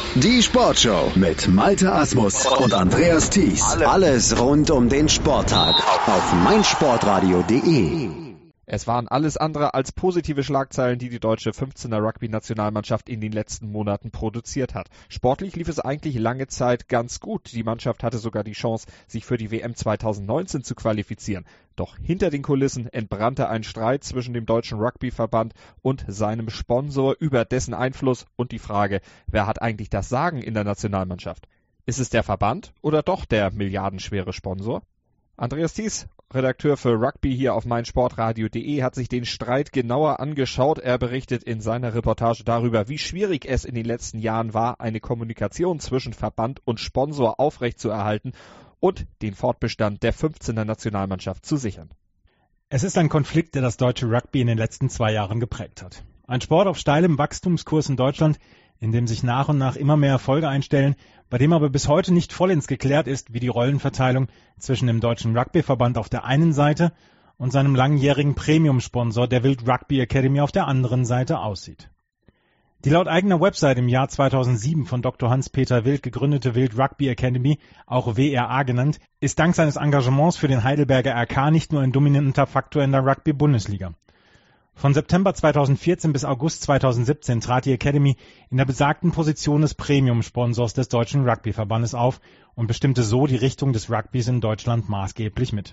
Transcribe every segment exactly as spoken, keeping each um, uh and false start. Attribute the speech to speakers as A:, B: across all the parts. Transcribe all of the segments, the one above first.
A: Die Sportshow mit Malte Asmus und Andreas Thies. Alles rund um den Sporttag auf meinsportradio punkt de.
B: Es waren alles andere als positive Schlagzeilen, die die deutsche fünfzehner Rugby-Nationalmannschaft in den letzten Monaten produziert hat. Sportlich lief es eigentlich lange Zeit ganz gut. Die Mannschaft hatte sogar die Chance, sich für die W M zwanzig neunzehn zu qualifizieren. Doch hinter den Kulissen entbrannte ein Streit zwischen dem Deutschen Rugby-Verband und seinem Sponsor über dessen Einfluss und die Frage, wer hat eigentlich das Sagen in der Nationalmannschaft? Ist es der Verband oder doch der milliardenschwere Sponsor? Andreas Thies, Redakteur für Rugby hier auf meinsportradio punkt de, hat sich den Streit genauer angeschaut. Er berichtet in seiner Reportage darüber, wie schwierig es in den letzten Jahren war, eine Kommunikation zwischen Verband und Sponsor aufrechtzuerhalten und den Fortbestand der fünfzehner Nationalmannschaft zu sichern.
C: Es ist ein Konflikt, der das deutsche Rugby in den letzten zwei Jahren geprägt hat. Ein Sport auf steilem Wachstumskurs in Deutschland, in dem sich nach und nach immer mehr Erfolge einstellen, bei dem aber bis heute nicht vollends geklärt ist, wie die Rollenverteilung zwischen dem Deutschen Rugby-Verband auf der einen Seite und seinem langjährigen Premium-Sponsor der Wild Rugby Academy auf der anderen Seite aussieht. Die laut eigener Website im Jahr zweitausendsieben von Doktor Hans-Peter Wild gegründete Wild Rugby Academy, auch W R A genannt, ist dank seines Engagements für den Heidelberger R K nicht nur ein dominanter Faktor in der Rugby-Bundesliga. Von September zweitausendvierzehn bis August zweitausendsiebzehn trat die Academy in der besagten Position des Premium-Sponsors des Deutschen Rugby-Verbandes auf und bestimmte so die Richtung des Rugbys in Deutschland maßgeblich mit.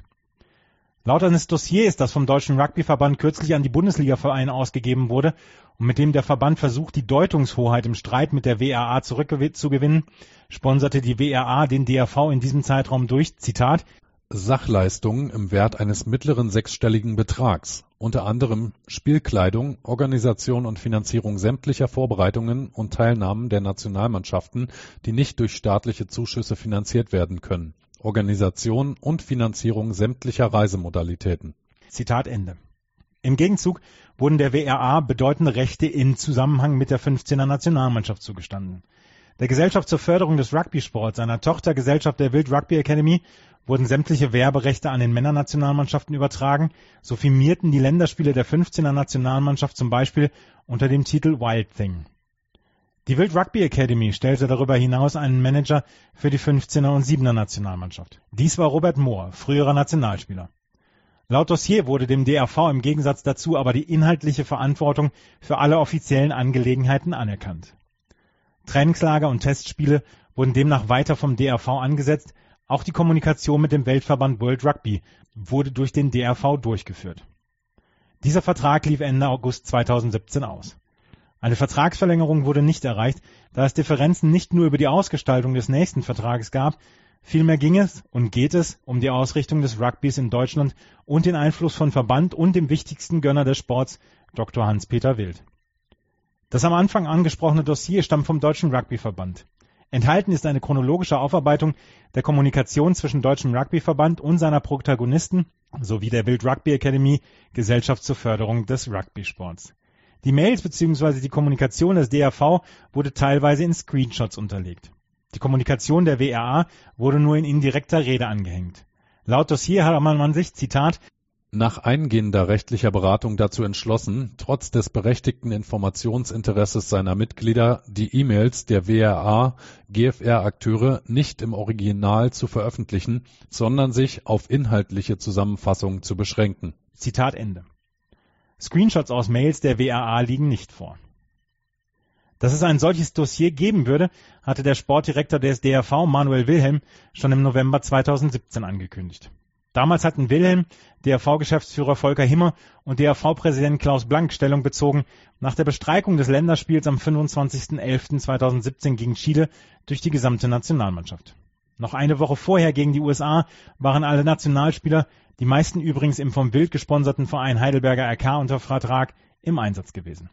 C: Laut eines Dossiers, das vom Deutschen Rugby-Verband kürzlich an die Bundesliga-Vereine ausgegeben wurde und mit dem der Verband versucht, die Deutungshoheit im Streit mit der W R A zurückzugewinnen, sponserte die W R A den D R V in diesem Zeitraum durch, Zitat,
D: Sachleistungen im Wert eines mittleren sechsstelligen Betrags, unter anderem Spielkleidung, Organisation und Finanzierung sämtlicher Vorbereitungen und Teilnahmen der Nationalmannschaften, die nicht durch staatliche Zuschüsse finanziert werden können, Organisation und Finanzierung sämtlicher Reisemodalitäten.
C: Zitat Ende. Im Gegenzug wurden der W R A bedeutende Rechte im Zusammenhang mit der fünfzehner Nationalmannschaft zugestanden. Der Gesellschaft zur Förderung des Rugby-Sports, seiner Tochtergesellschaft der Wild Rugby Academy, wurden sämtliche Werberechte an den Männernationalmannschaften übertragen, so firmierten die Länderspiele der fünfzehner Nationalmannschaft zum Beispiel unter dem Titel Wild Thing. Die Wild Rugby Academy stellte darüber hinaus einen Manager für die fünfzehner und siebener Nationalmannschaft. Dies war Robert Mohr, früherer Nationalspieler. Laut Dossier wurde dem D R V im Gegensatz dazu aber die inhaltliche Verantwortung für alle offiziellen Angelegenheiten anerkannt. Trainingslager und Testspiele wurden demnach weiter vom D R V angesetzt. Auch die Kommunikation mit dem Weltverband World Rugby wurde durch den D R V durchgeführt. Dieser Vertrag lief Ende August zweitausendsiebzehn aus. Eine Vertragsverlängerung wurde nicht erreicht, da es Differenzen nicht nur über die Ausgestaltung des nächsten Vertrages gab, vielmehr ging es und geht es um die Ausrichtung des Rugbys in Deutschland und den Einfluss von Verband und dem wichtigsten Gönner des Sports, Doktor Hans-Peter Wild. Das am Anfang angesprochene Dossier stammt vom Deutschen Rugby-Verband. Enthalten ist eine chronologische Aufarbeitung der Kommunikation zwischen Deutschem Rugby-Verband und seiner Protagonisten sowie der Wild Rugby Academy, Gesellschaft zur Förderung des Rugby-Sports. Die Mails bzw. die Kommunikation des D R V wurde teilweise in Screenshots unterlegt. Die Kommunikation der W R A wurde nur in indirekter Rede angehängt. Laut Dossier hat man sich, Zitat,
D: nach eingehender rechtlicher Beratung dazu entschlossen, trotz des berechtigten Informationsinteresses seiner Mitglieder, die E-Mails der W R A G F R-Akteure nicht im Original zu veröffentlichen, sondern sich auf inhaltliche Zusammenfassungen zu beschränken.
C: Zitat Ende. Screenshots aus Mails der W R A liegen nicht vor. Dass es ein solches Dossier geben würde, hatte der Sportdirektor des D R V, Manuel Wilhelm, schon im November zweitausendsiebzehn angekündigt. Damals hatten Wilhelm, D R V-Geschäftsführer Volker Himmer und D R V-Präsident Klaus Blank Stellung bezogen nach der Bestreikung des Länderspiels am fünfundzwanzigsten elften zweitausendsiebzehn gegen Chile durch die gesamte Nationalmannschaft. Noch eine Woche vorher gegen die U S A waren alle Nationalspieler, die meisten übrigens im vom Wild gesponserten Verein Heidelberger R K unter Vertrag, im Einsatz gewesen.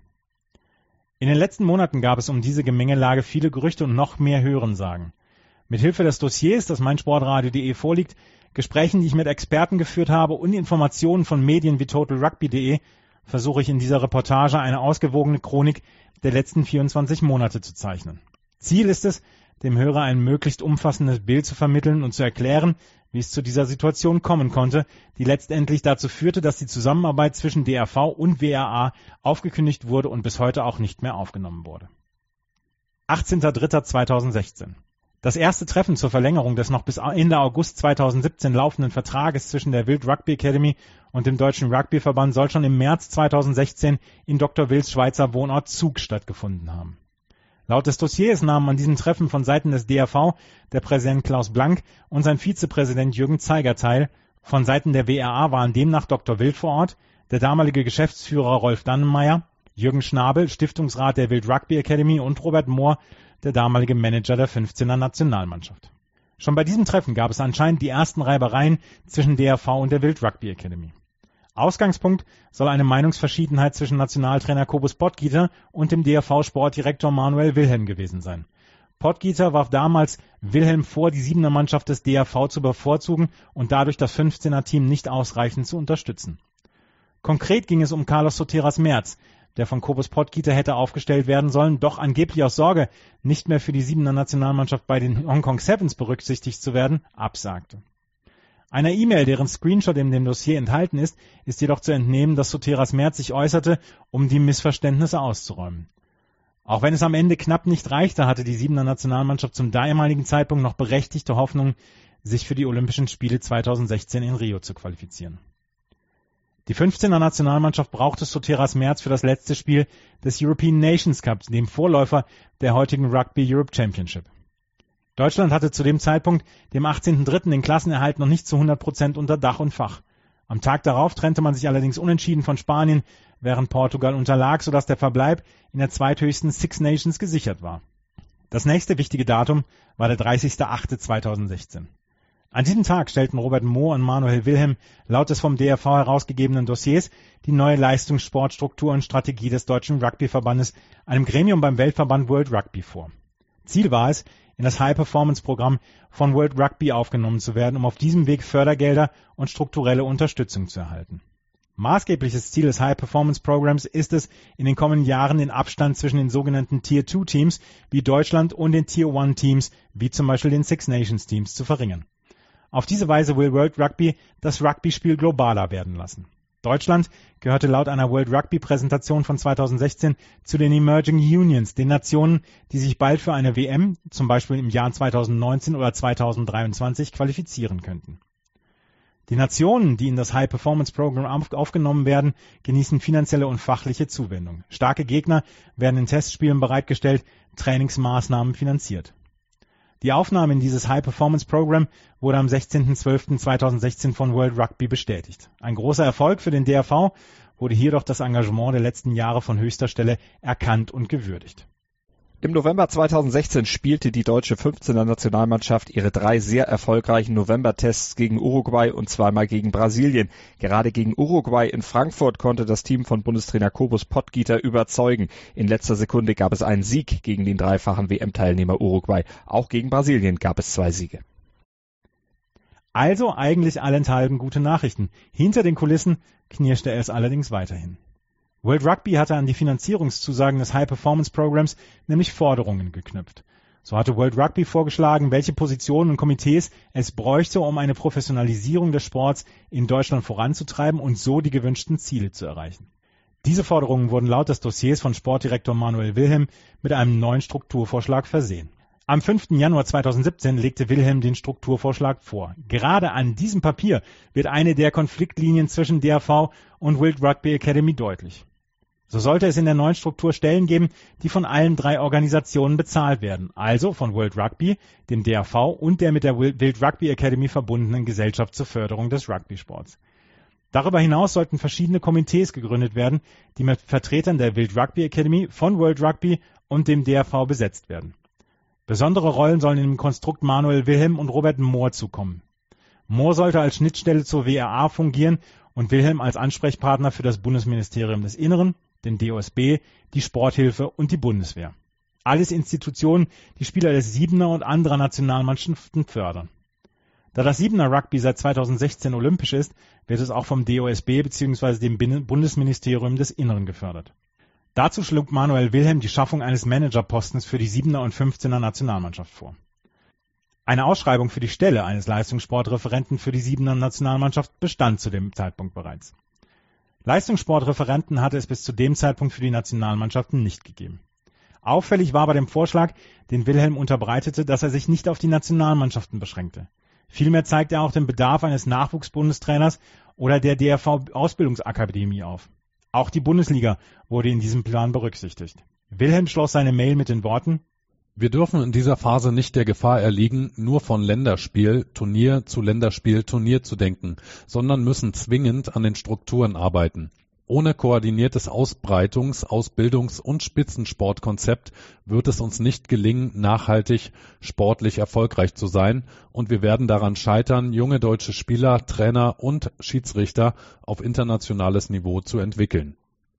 C: In den letzten Monaten gab es um diese Gemengelage viele Gerüchte und noch mehr Hörensagen. Mithilfe des Dossiers, das meinsportradio punkt de vorliegt, Gesprächen, die ich mit Experten geführt habe und Informationen von Medien wie total rugby punkt de versuche ich in dieser Reportage eine ausgewogene Chronik der letzten vierundzwanzig Monate zu zeichnen. Ziel ist es, dem Hörer ein möglichst umfassendes Bild zu vermitteln und zu erklären, wie es zu dieser Situation kommen konnte, die letztendlich dazu führte, dass die Zusammenarbeit zwischen D R V und W R A aufgekündigt wurde und bis heute auch nicht mehr aufgenommen wurde. achtzehnter dritter zweitausendsechzehn. Das erste Treffen zur Verlängerung des noch bis Ende August zweitausendsiebzehn laufenden Vertrages zwischen der Wild Rugby Academy und dem Deutschen Rugbyverband soll schon im März zweitausendsechzehn in Doktor Wills Schweizer Wohnort Zug stattgefunden haben. Laut des Dossiers nahmen an diesem Treffen von Seiten des D R V der Präsident Klaus Blank und sein Vizepräsident Jürgen Zeiger teil. Von Seiten der W R A waren demnach Doktor Wild vor Ort, der damalige Geschäftsführer Rolf Dannenmeier, Jürgen Schnabel, Stiftungsrat der Wild Rugby Academy und Robert Mohr, der damalige Manager der fünfzehner Nationalmannschaft. Schon bei diesem Treffen gab es anscheinend die ersten Reibereien zwischen D R V und der Wild Rugby Academy. Ausgangspunkt soll eine Meinungsverschiedenheit zwischen Nationaltrainer Kobus Pottgieter und dem D R V-Sportdirektor Manuel Wilhelm gewesen sein. Pottgieter warf damals Wilhelm vor, die Siebener Mannschaft des D R V zu bevorzugen und dadurch das fünfzehner-Team nicht ausreichend zu unterstützen. Konkret ging es um Carlos Soteras Merz, der von Kobus Pottgieter hätte aufgestellt werden sollen, doch angeblich aus Sorge, nicht mehr für die Siebener Nationalmannschaft bei den Hongkong Sevens berücksichtigt zu werden, absagte. Einer E-Mail, deren Screenshot in dem Dossier enthalten ist, ist jedoch zu entnehmen, dass Soteras Merz sich äußerte, um die Missverständnisse auszuräumen. Auch wenn es am Ende knapp nicht reichte, hatte die Siebener Nationalmannschaft zum damaligen Zeitpunkt noch berechtigte Hoffnung, sich für die Olympischen Spiele zweitausendsechzehn in Rio zu qualifizieren. Die fünfzehner Nationalmannschaft brauchte Soteras Merz für das letzte Spiel des European Nations Cups, dem Vorläufer der heutigen Rugby Europe Championship. Deutschland hatte zu dem Zeitpunkt, dem achtzehnten dritten den Klassenerhalt noch nicht zu hundert Prozent unter Dach und Fach. Am Tag darauf trennte man sich allerdings unentschieden von Spanien, während Portugal unterlag, sodass der Verbleib in der zweithöchsten Six Nations gesichert war. Das nächste wichtige Datum war der dreißigster achte zweitausendsechzehn. An diesem Tag stellten Robert Mohr und Manuel Wilhelm laut des vom D R V herausgegebenen Dossiers die neue Leistungssportstruktur und Strategie des Deutschen Rugbyverbandes einem Gremium beim Weltverband World Rugby vor. Ziel war es, in das High-Performance-Programm von World Rugby aufgenommen zu werden, um auf diesem Weg Fördergelder und strukturelle Unterstützung zu erhalten. Maßgebliches Ziel des High-Performance-Programms ist es, in den kommenden Jahren den Abstand zwischen den sogenannten Tier zwei Teams wie Deutschland und den Tier eins Teams wie zum Beispiel den Six Nations Teams zu verringern. Auf diese Weise will World Rugby das Rugby-Spiel globaler werden lassen. Deutschland gehörte laut einer World Rugby-Präsentation von zweitausendsechzehn zu den Emerging Unions, den Nationen, die sich bald für eine W M, zum Beispiel im Jahr zweitausendneunzehn oder zweitausenddreiundzwanzig, qualifizieren könnten. Die Nationen, die in das High-Performance-Programm aufgenommen werden, genießen finanzielle und fachliche Zuwendung. Starke Gegner werden in Testspielen bereitgestellt, Trainingsmaßnahmen finanziert. Die Aufnahme in dieses High-Performance-Programm wurde am sechzehnten zwölften zweitausendsechzehn von World Rugby bestätigt. Ein großer Erfolg für den D R V, wurde hier doch das Engagement der letzten Jahre von höchster Stelle erkannt und gewürdigt.
B: Im November zweitausendsechzehn spielte die deutsche fünfzehner Nationalmannschaft ihre drei sehr erfolgreichen November-Tests gegen Uruguay und zweimal gegen Brasilien. Gerade gegen Uruguay in Frankfurt konnte das Team von Bundestrainer Kobus Pottgieter überzeugen. In letzter Sekunde gab es einen Sieg gegen den dreifachen W M-Teilnehmer Uruguay. Auch gegen Brasilien gab es zwei Siege.
C: Also eigentlich allenthalben gute Nachrichten. Hinter den Kulissen knirschte es allerdings weiterhin. World Rugby hatte an die Finanzierungszusagen des High-Performance-Programms nämlich Forderungen geknüpft. So hatte World Rugby vorgeschlagen, welche Positionen und Komitees es bräuchte, um eine Professionalisierung des Sports in Deutschland voranzutreiben und so die gewünschten Ziele zu erreichen. Diese Forderungen wurden laut des Dossiers von Sportdirektor Manuel Wilhelm mit einem neuen Strukturvorschlag versehen. Am fünften Januar zweitausendsiebzehn legte Wilhelm den Strukturvorschlag vor. Gerade an diesem Papier wird eine der Konfliktlinien zwischen D R V und World Rugby Academy deutlich. So sollte es in der neuen Struktur Stellen geben, die von allen drei Organisationen bezahlt werden, also von World Rugby, dem D R V und der mit der Wild Rugby Academy verbundenen Gesellschaft zur Förderung des Rugby-Sports. Darüber hinaus sollten verschiedene Komitees gegründet werden, die mit Vertretern der Wild Rugby Academy, von World Rugby und dem D R V besetzt werden. Besondere Rollen sollen in dem Konstrukt Manuel Wilhelm und Robert Mohr zukommen. Mohr sollte als Schnittstelle zur W R A fungieren und Wilhelm als Ansprechpartner für das Bundesministerium des Inneren, den D O S B, die Sporthilfe und die Bundeswehr. Alles Institutionen, die Spieler des Siebener und anderer Nationalmannschaften fördern. Da das Siebener Rugby seit zweitausendsechzehn olympisch ist, wird es auch vom D O S B bzw. dem Bundesministerium des Inneren gefördert. Dazu schlug Manuel Wilhelm die Schaffung eines Managerpostens für die Siebener und fünfzehner Nationalmannschaft vor. Eine Ausschreibung für die Stelle eines Leistungssportreferenten für die Siebener Nationalmannschaft bestand zu dem Zeitpunkt bereits. Leistungssportreferenten hatte es bis zu dem Zeitpunkt für die Nationalmannschaften nicht gegeben. Auffällig war bei dem Vorschlag, den Wilhelm unterbreitete, dass er sich nicht auf die Nationalmannschaften beschränkte. Vielmehr zeigt er auch den Bedarf eines Nachwuchsbundestrainers oder der D R V-Ausbildungsakademie auf. Auch die Bundesliga wurde in diesem Plan berücksichtigt. Wilhelm schloss seine Mail mit den Worten:
D: Wir dürfen in dieser Phase nicht der Gefahr erliegen, nur von Länderspiel, Turnier zu Länderspiel, Turnier zu denken, sondern müssen zwingend an den Strukturen arbeiten. Ohne koordiniertes Ausbreitungs-, Ausbildungs- und Spitzensportkonzept wird es uns nicht gelingen, nachhaltig sportlich erfolgreich zu sein, und wir werden daran scheitern, junge deutsche Spieler, Trainer und Schiedsrichter auf internationales Niveau zu entwickeln.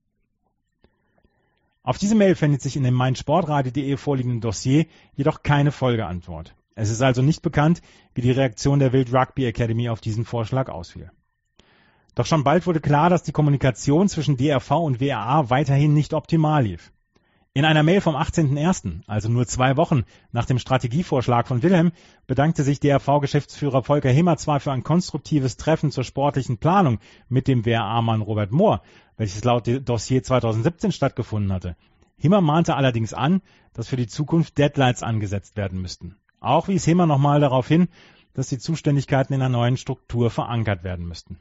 C: Auf diese Mail findet sich in dem meinsportradio punkt de vorliegenden Dossier jedoch keine Folgeantwort. Es ist also nicht bekannt, wie die Reaktion der World Rugby Academy auf diesen Vorschlag ausfiel. Doch schon bald wurde klar, dass die Kommunikation zwischen D R V und W R A weiterhin nicht optimal lief. In einer Mail vom achtzehnten ersten, also nur zwei Wochen nach dem Strategievorschlag von Wilhelm, bedankte sich D R V-Geschäftsführer Volker Himmer zwar für ein konstruktives Treffen zur sportlichen Planung mit dem W R A-Mann Robert Mohr, welches laut Dossier zweitausendsiebzehn stattgefunden hatte. Himmer mahnte allerdings an, dass für die Zukunft Deadlines angesetzt werden müssten. Auch wies Himmer nochmal darauf hin, dass die Zuständigkeiten in einer neuen Struktur verankert werden müssten.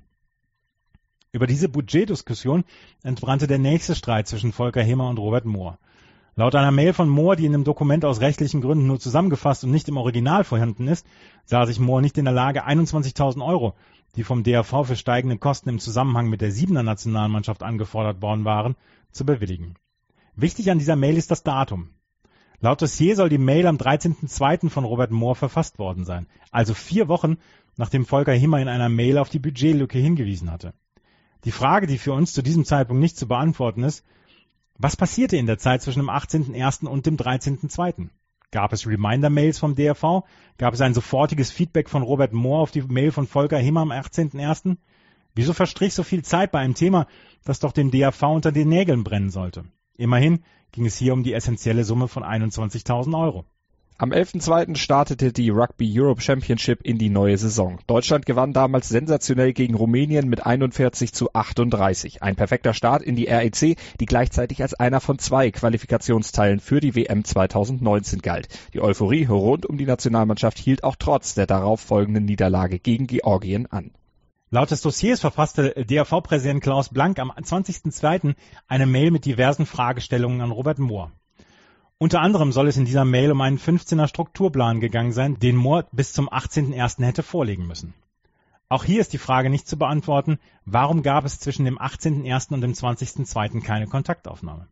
C: Über diese Budgetdiskussion entbrannte der nächste Streit zwischen Volker Himmer und Robert Mohr. Laut einer Mail von Mohr, die in dem Dokument aus rechtlichen Gründen nur zusammengefasst und nicht im Original vorhanden ist, sah sich Mohr nicht in der Lage, einundzwanzigtausend Euro, die vom D R V für steigende Kosten im Zusammenhang mit der Siebener Nationalmannschaft angefordert worden waren, zu bewilligen. Wichtig an dieser Mail ist das Datum. Laut Dossier soll die Mail am dreizehnten zweiten von Robert Mohr verfasst worden sein, also vier Wochen, nachdem Volker Himmer in einer Mail auf die Budgetlücke hingewiesen hatte. Die Frage, die für uns zu diesem Zeitpunkt nicht zu beantworten ist: Was passierte in der Zeit zwischen dem achtzehnten ersten und dem dreizehnten zweiten? Gab es Reminder-Mails vom D R V? Gab es ein sofortiges Feedback von Robert Mohr auf die Mail von Volker Himmer am achtzehnten ersten? Wieso verstrich so viel Zeit bei einem Thema, das doch dem D R V unter den Nägeln brennen sollte? Immerhin ging es hier um die essentielle Summe von einundzwanzigtausend Euro.
B: Am elften zweiten startete die Rugby Europe Championship in die neue Saison. Deutschland gewann damals sensationell gegen Rumänien mit einundvierzig zu achtunddreißig. Ein perfekter Start in die R E C, die gleichzeitig als einer von zwei Qualifikationsteilen für die W M zweitausendneunzehn galt. Die Euphorie rund um die Nationalmannschaft hielt auch trotz der darauf folgenden Niederlage gegen Georgien an.
C: Laut des Dossiers verfasste D R V-Präsident Klaus Blank am zwanzigsten zweiten eine Mail mit diversen Fragestellungen an Robert Mohr. Unter anderem soll es in dieser Mail um einen fünfzehner Strukturplan gegangen sein, den Mohr bis zum achtzehnten ersten hätte vorlegen müssen. Auch hier ist die Frage nicht zu beantworten: Warum gab es zwischen dem achtzehnten ersten und dem zwanzigsten zweiten keine Kontaktaufnahme?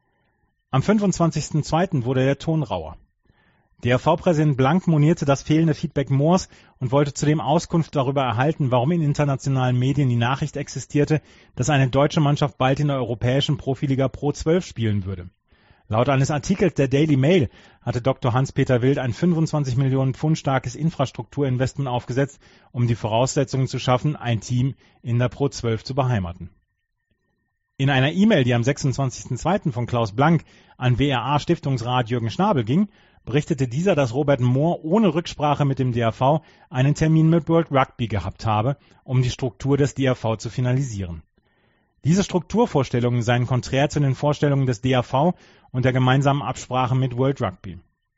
C: Am fünfundzwanzigsten zweiten wurde der Ton rauer. D R V-Präsident Blank monierte das fehlende Feedback Mohrs und wollte zudem Auskunft darüber erhalten, warum in internationalen Medien die Nachricht existierte, dass eine deutsche Mannschaft bald in der europäischen Profiliga Pro zwölf spielen würde. Laut eines Artikels der Daily Mail hatte Doktor Hans-Peter Wild ein fünfundzwanzig Millionen Pfund starkes Infrastrukturinvestment aufgesetzt, um die Voraussetzungen zu schaffen, ein Team in der Pro zwölf zu beheimaten. In einer E-Mail, die am sechsundzwanzigsten zweiten von Klaus Blank an W R A-Stiftungsrat Jürgen Schnabel ging, berichtete dieser, dass Robert Mohr ohne Rücksprache mit dem D R V einen Termin mit World Rugby gehabt habe, um die Struktur des D R V zu finalisieren. Diese Strukturvorstellungen seien konträr zu den Vorstellungen des D R V und der gemeinsamen Absprache mit World Rugby.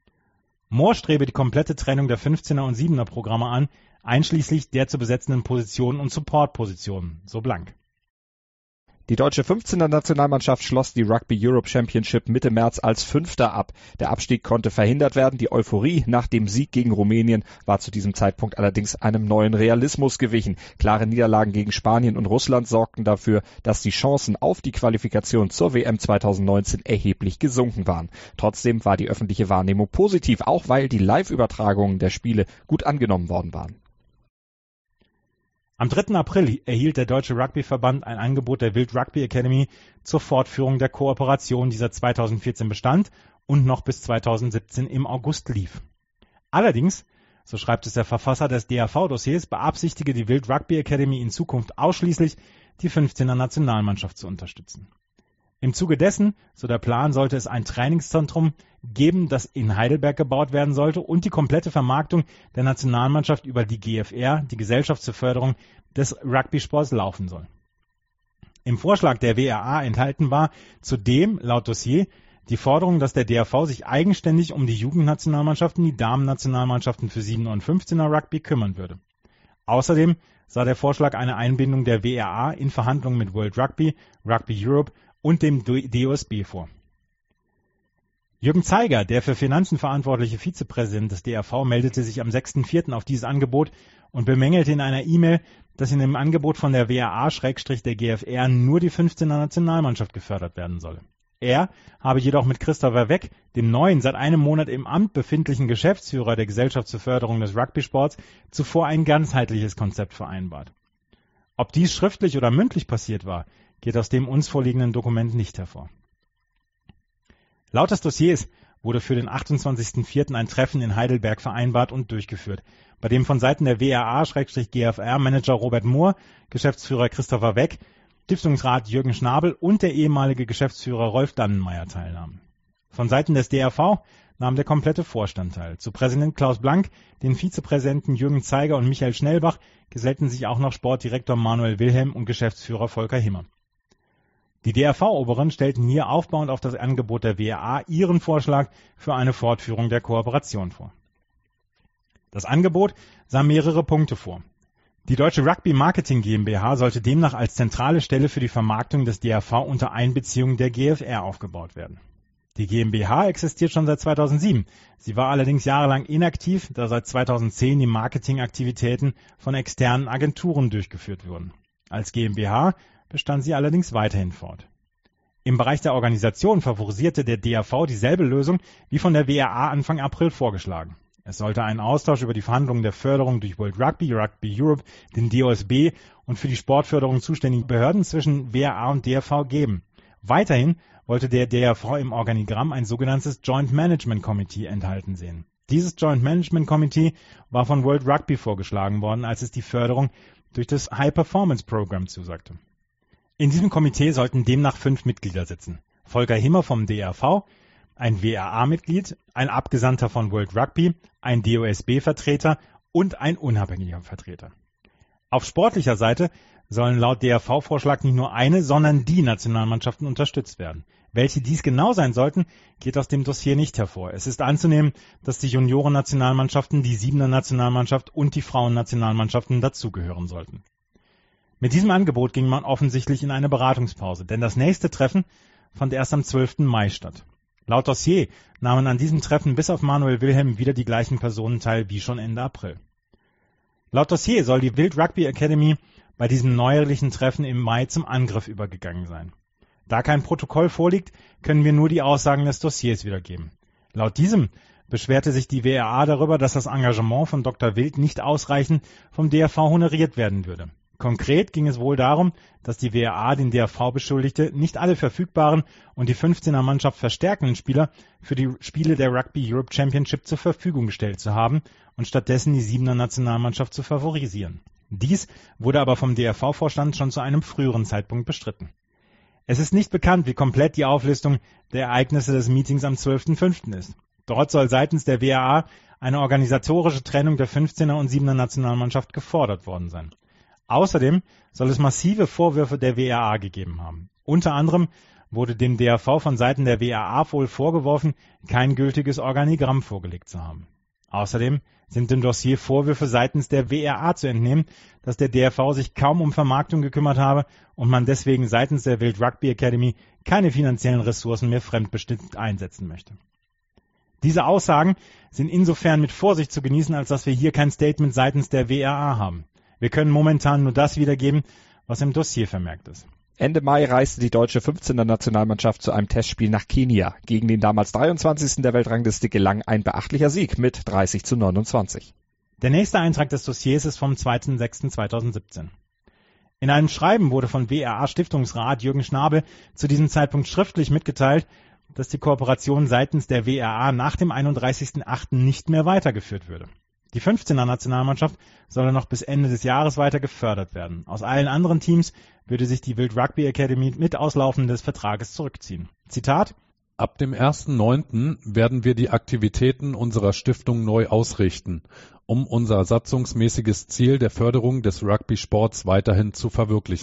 C: Mohr strebe die komplette Trennung der fünfzehner und siebener Programme an, einschließlich der zu besetzenden Positionen und Supportpositionen, so Blank.
B: Die deutsche fünfzehner Nationalmannschaft schloss die Rugby Europe Championship Mitte März als Fünfter ab. Der Abstieg konnte verhindert werden. Die Euphorie nach dem Sieg gegen Rumänien war zu diesem Zeitpunkt allerdings einem neuen Realismus gewichen. Klare Niederlagen gegen Spanien und Russland sorgten dafür, dass die Chancen auf die Qualifikation zur W M zweitausendneunzehn erheblich gesunken waren. Trotzdem war die öffentliche Wahrnehmung positiv, auch weil die Live-Übertragungen der Spiele gut angenommen worden waren.
C: Am dritten April erhielt der Deutsche Rugbyverband ein Angebot der World Rugby Academy zur Fortführung der Kooperation, die seit zweitausendvierzehn bestand und noch bis zweitausendsiebzehn im August lief. Allerdings, so schreibt es der Verfasser des D R V-Dossiers, beabsichtige die World Rugby Academy in Zukunft ausschließlich, die fünfzehner Nationalmannschaft zu unterstützen. Im Zuge dessen, so der Plan, sollte es ein Trainingszentrum geben, das in Heidelberg gebaut werden sollte und die komplette Vermarktung der Nationalmannschaft über die G F R, die Gesellschaft zur Förderung des Rugby-Sports, laufen soll. Im Vorschlag der W R A enthalten war zudem, laut Dossier, die Forderung, dass der D R V sich eigenständig um die Jugendnationalmannschaften, die Damen-Nationalmannschaften für Siebener und Fünfzehner Rugby kümmern würde. Außerdem sah der Vorschlag eine Einbindung der W R A in Verhandlungen mit World Rugby, Rugby Europe und dem D O S B vor. Jürgen Zeiger, der für Finanzen verantwortliche Vizepräsident des D R V, meldete sich am sechsten vierten auf dieses Angebot und bemängelte in einer E-Mail, dass in dem Angebot von der W R A/der G F R nur die fünfzehner Nationalmannschaft gefördert werden solle. Er habe jedoch mit Christopher Weck, dem neuen, seit einem Monat im Amt befindlichen Geschäftsführer der Gesellschaft zur Förderung des Rugby-Sports, zuvor ein ganzheitliches Konzept vereinbart. Ob dies schriftlich oder mündlich passiert war, geht aus dem uns vorliegenden Dokument nicht hervor. Laut des Dossiers wurde für den achtundzwanzigsten vierten ein Treffen in Heidelberg vereinbart und durchgeführt, bei dem von Seiten der W R A/G F R Manager Robert Mohr, Geschäftsführer Christopher Weck, Stiftungsrat Jürgen Schnabel und der ehemalige Geschäftsführer Rolf Dannenmeier teilnahmen. Von Seiten des D R V nahm der komplette Vorstand teil. Zu Präsident Klaus Blank, den Vizepräsidenten Jürgen Zeiger und Michael Schnellbach gesellten sich auch noch Sportdirektor Manuel Wilhelm und Geschäftsführer Volker Himmer. Die D R V-Oberen stellten hier aufbauend auf das Angebot der W R A ihren Vorschlag für eine Fortführung der Kooperation vor. Das Angebot sah mehrere Punkte vor. Die Deutsche Rugby Marketing GmbH sollte demnach als zentrale Stelle für die Vermarktung des D R V unter Einbeziehung der G F R aufgebaut werden. Die GmbH existiert schon seit zweitausendsieben. Sie war allerdings jahrelang inaktiv, da seit zweitausendzehn die Marketingaktivitäten von externen Agenturen durchgeführt wurden. Als GmbH bestand sie allerdings weiterhin fort. Im Bereich der Organisation favorisierte der D R V dieselbe Lösung wie von der W R A Anfang April vorgeschlagen. Es sollte einen Austausch über die Verhandlungen der Förderung durch World Rugby, Rugby Europe, den D O S B und für die Sportförderung zuständigen Behörden zwischen W R A und D R V geben. Weiterhin wollte der D R V im Organigramm ein sogenanntes Joint Management Committee enthalten sehen. Dieses Joint Management Committee war von World Rugby vorgeschlagen worden, als es die Förderung durch das High Performance Program zusagte. In diesem Komitee sollten demnach fünf Mitglieder sitzen. Volker Himmer vom D R V, ein W R A-Mitglied, ein Abgesandter von World Rugby, ein D O S B-Vertreter und ein unabhängiger Vertreter. Auf sportlicher Seite sollen laut D R V-Vorschlag nicht nur eine, sondern die Nationalmannschaften unterstützt werden. Welche dies genau sein sollten, geht aus dem Dossier nicht hervor. Es ist anzunehmen, dass die Junioren-Nationalmannschaften, die Siebener Nationalmannschaft und die Frauen-Nationalmannschaften dazugehören sollten. Mit diesem Angebot ging man offensichtlich in eine Beratungspause, denn das nächste Treffen fand erst am zwölften Mai statt. Laut Dossier nahmen an diesem Treffen bis auf Manuel Wilhelm wieder die gleichen Personen teil wie schon Ende April. Laut Dossier soll die Wild Rugby Academy bei diesem neuerlichen Treffen im Mai zum Angriff übergegangen sein. Da kein Protokoll vorliegt, können wir nur die Aussagen des Dossiers wiedergeben. Laut diesem beschwerte sich die W R A darüber, dass das Engagement von Doktor Wild nicht ausreichend vom D R V honoriert werden würde. Konkret ging es wohl darum, dass die W R A den D R V beschuldigte, nicht alle verfügbaren und die fünfzehner Mannschaft verstärkenden Spieler für die Spiele der Rugby Europe Championship zur Verfügung gestellt zu haben und stattdessen die Siebener Nationalmannschaft zu favorisieren. Dies wurde aber vom D R V-Vorstand schon zu einem früheren Zeitpunkt bestritten. Es ist nicht bekannt, wie komplett die Auflistung der Ereignisse des Meetings am zwölften fünften ist. Dort soll seitens der W R A eine organisatorische Trennung der fünfzehner und Siebener Nationalmannschaft gefordert worden sein. Außerdem soll es massive Vorwürfe der W R A gegeben haben. Unter anderem wurde dem D R V von Seiten der W R A wohl vorgeworfen, kein gültiges Organigramm vorgelegt zu haben. Außerdem sind dem Dossier Vorwürfe seitens der W R A zu entnehmen, dass der D R V sich kaum um Vermarktung gekümmert habe und man deswegen seitens der Wild Rugby Academy keine finanziellen Ressourcen mehr fremdbestimmt einsetzen möchte. Diese Aussagen sind insofern mit Vorsicht zu genießen, als dass wir hier kein Statement seitens der W R A haben. Wir können momentan nur das wiedergeben, was im Dossier vermerkt ist.
B: Ende Mai reiste die deutsche fünfzehner Nationalmannschaft zu einem Testspiel nach Kenia. Gegen den damals dreiundzwanzigsten der Weltrangliste gelang ein beachtlicher Sieg mit dreißig zu neunundzwanzig.
C: Der nächste Eintrag des Dossiers ist vom zweiten sechsten zweitausendsiebzehn. In einem Schreiben wurde von W R A-Stiftungsrat Jürgen Schnabel zu diesem Zeitpunkt schriftlich mitgeteilt, dass die Kooperation seitens der W R A nach dem einunddreißigsten achten nicht mehr weitergeführt würde. Die fünfzehner Nationalmannschaft solle noch bis Ende des Jahres weiter gefördert werden. Aus allen anderen Teams würde sich die Wild Rugby Academy mit Auslaufen des Vertrages zurückziehen. Zitat:
D: Ab dem ersten neunten werden wir die Aktivitäten unserer Stiftung neu ausrichten, um unser satzungsmäßiges Ziel der Förderung des Rugby-Sports weiterhin zu verwirklichen.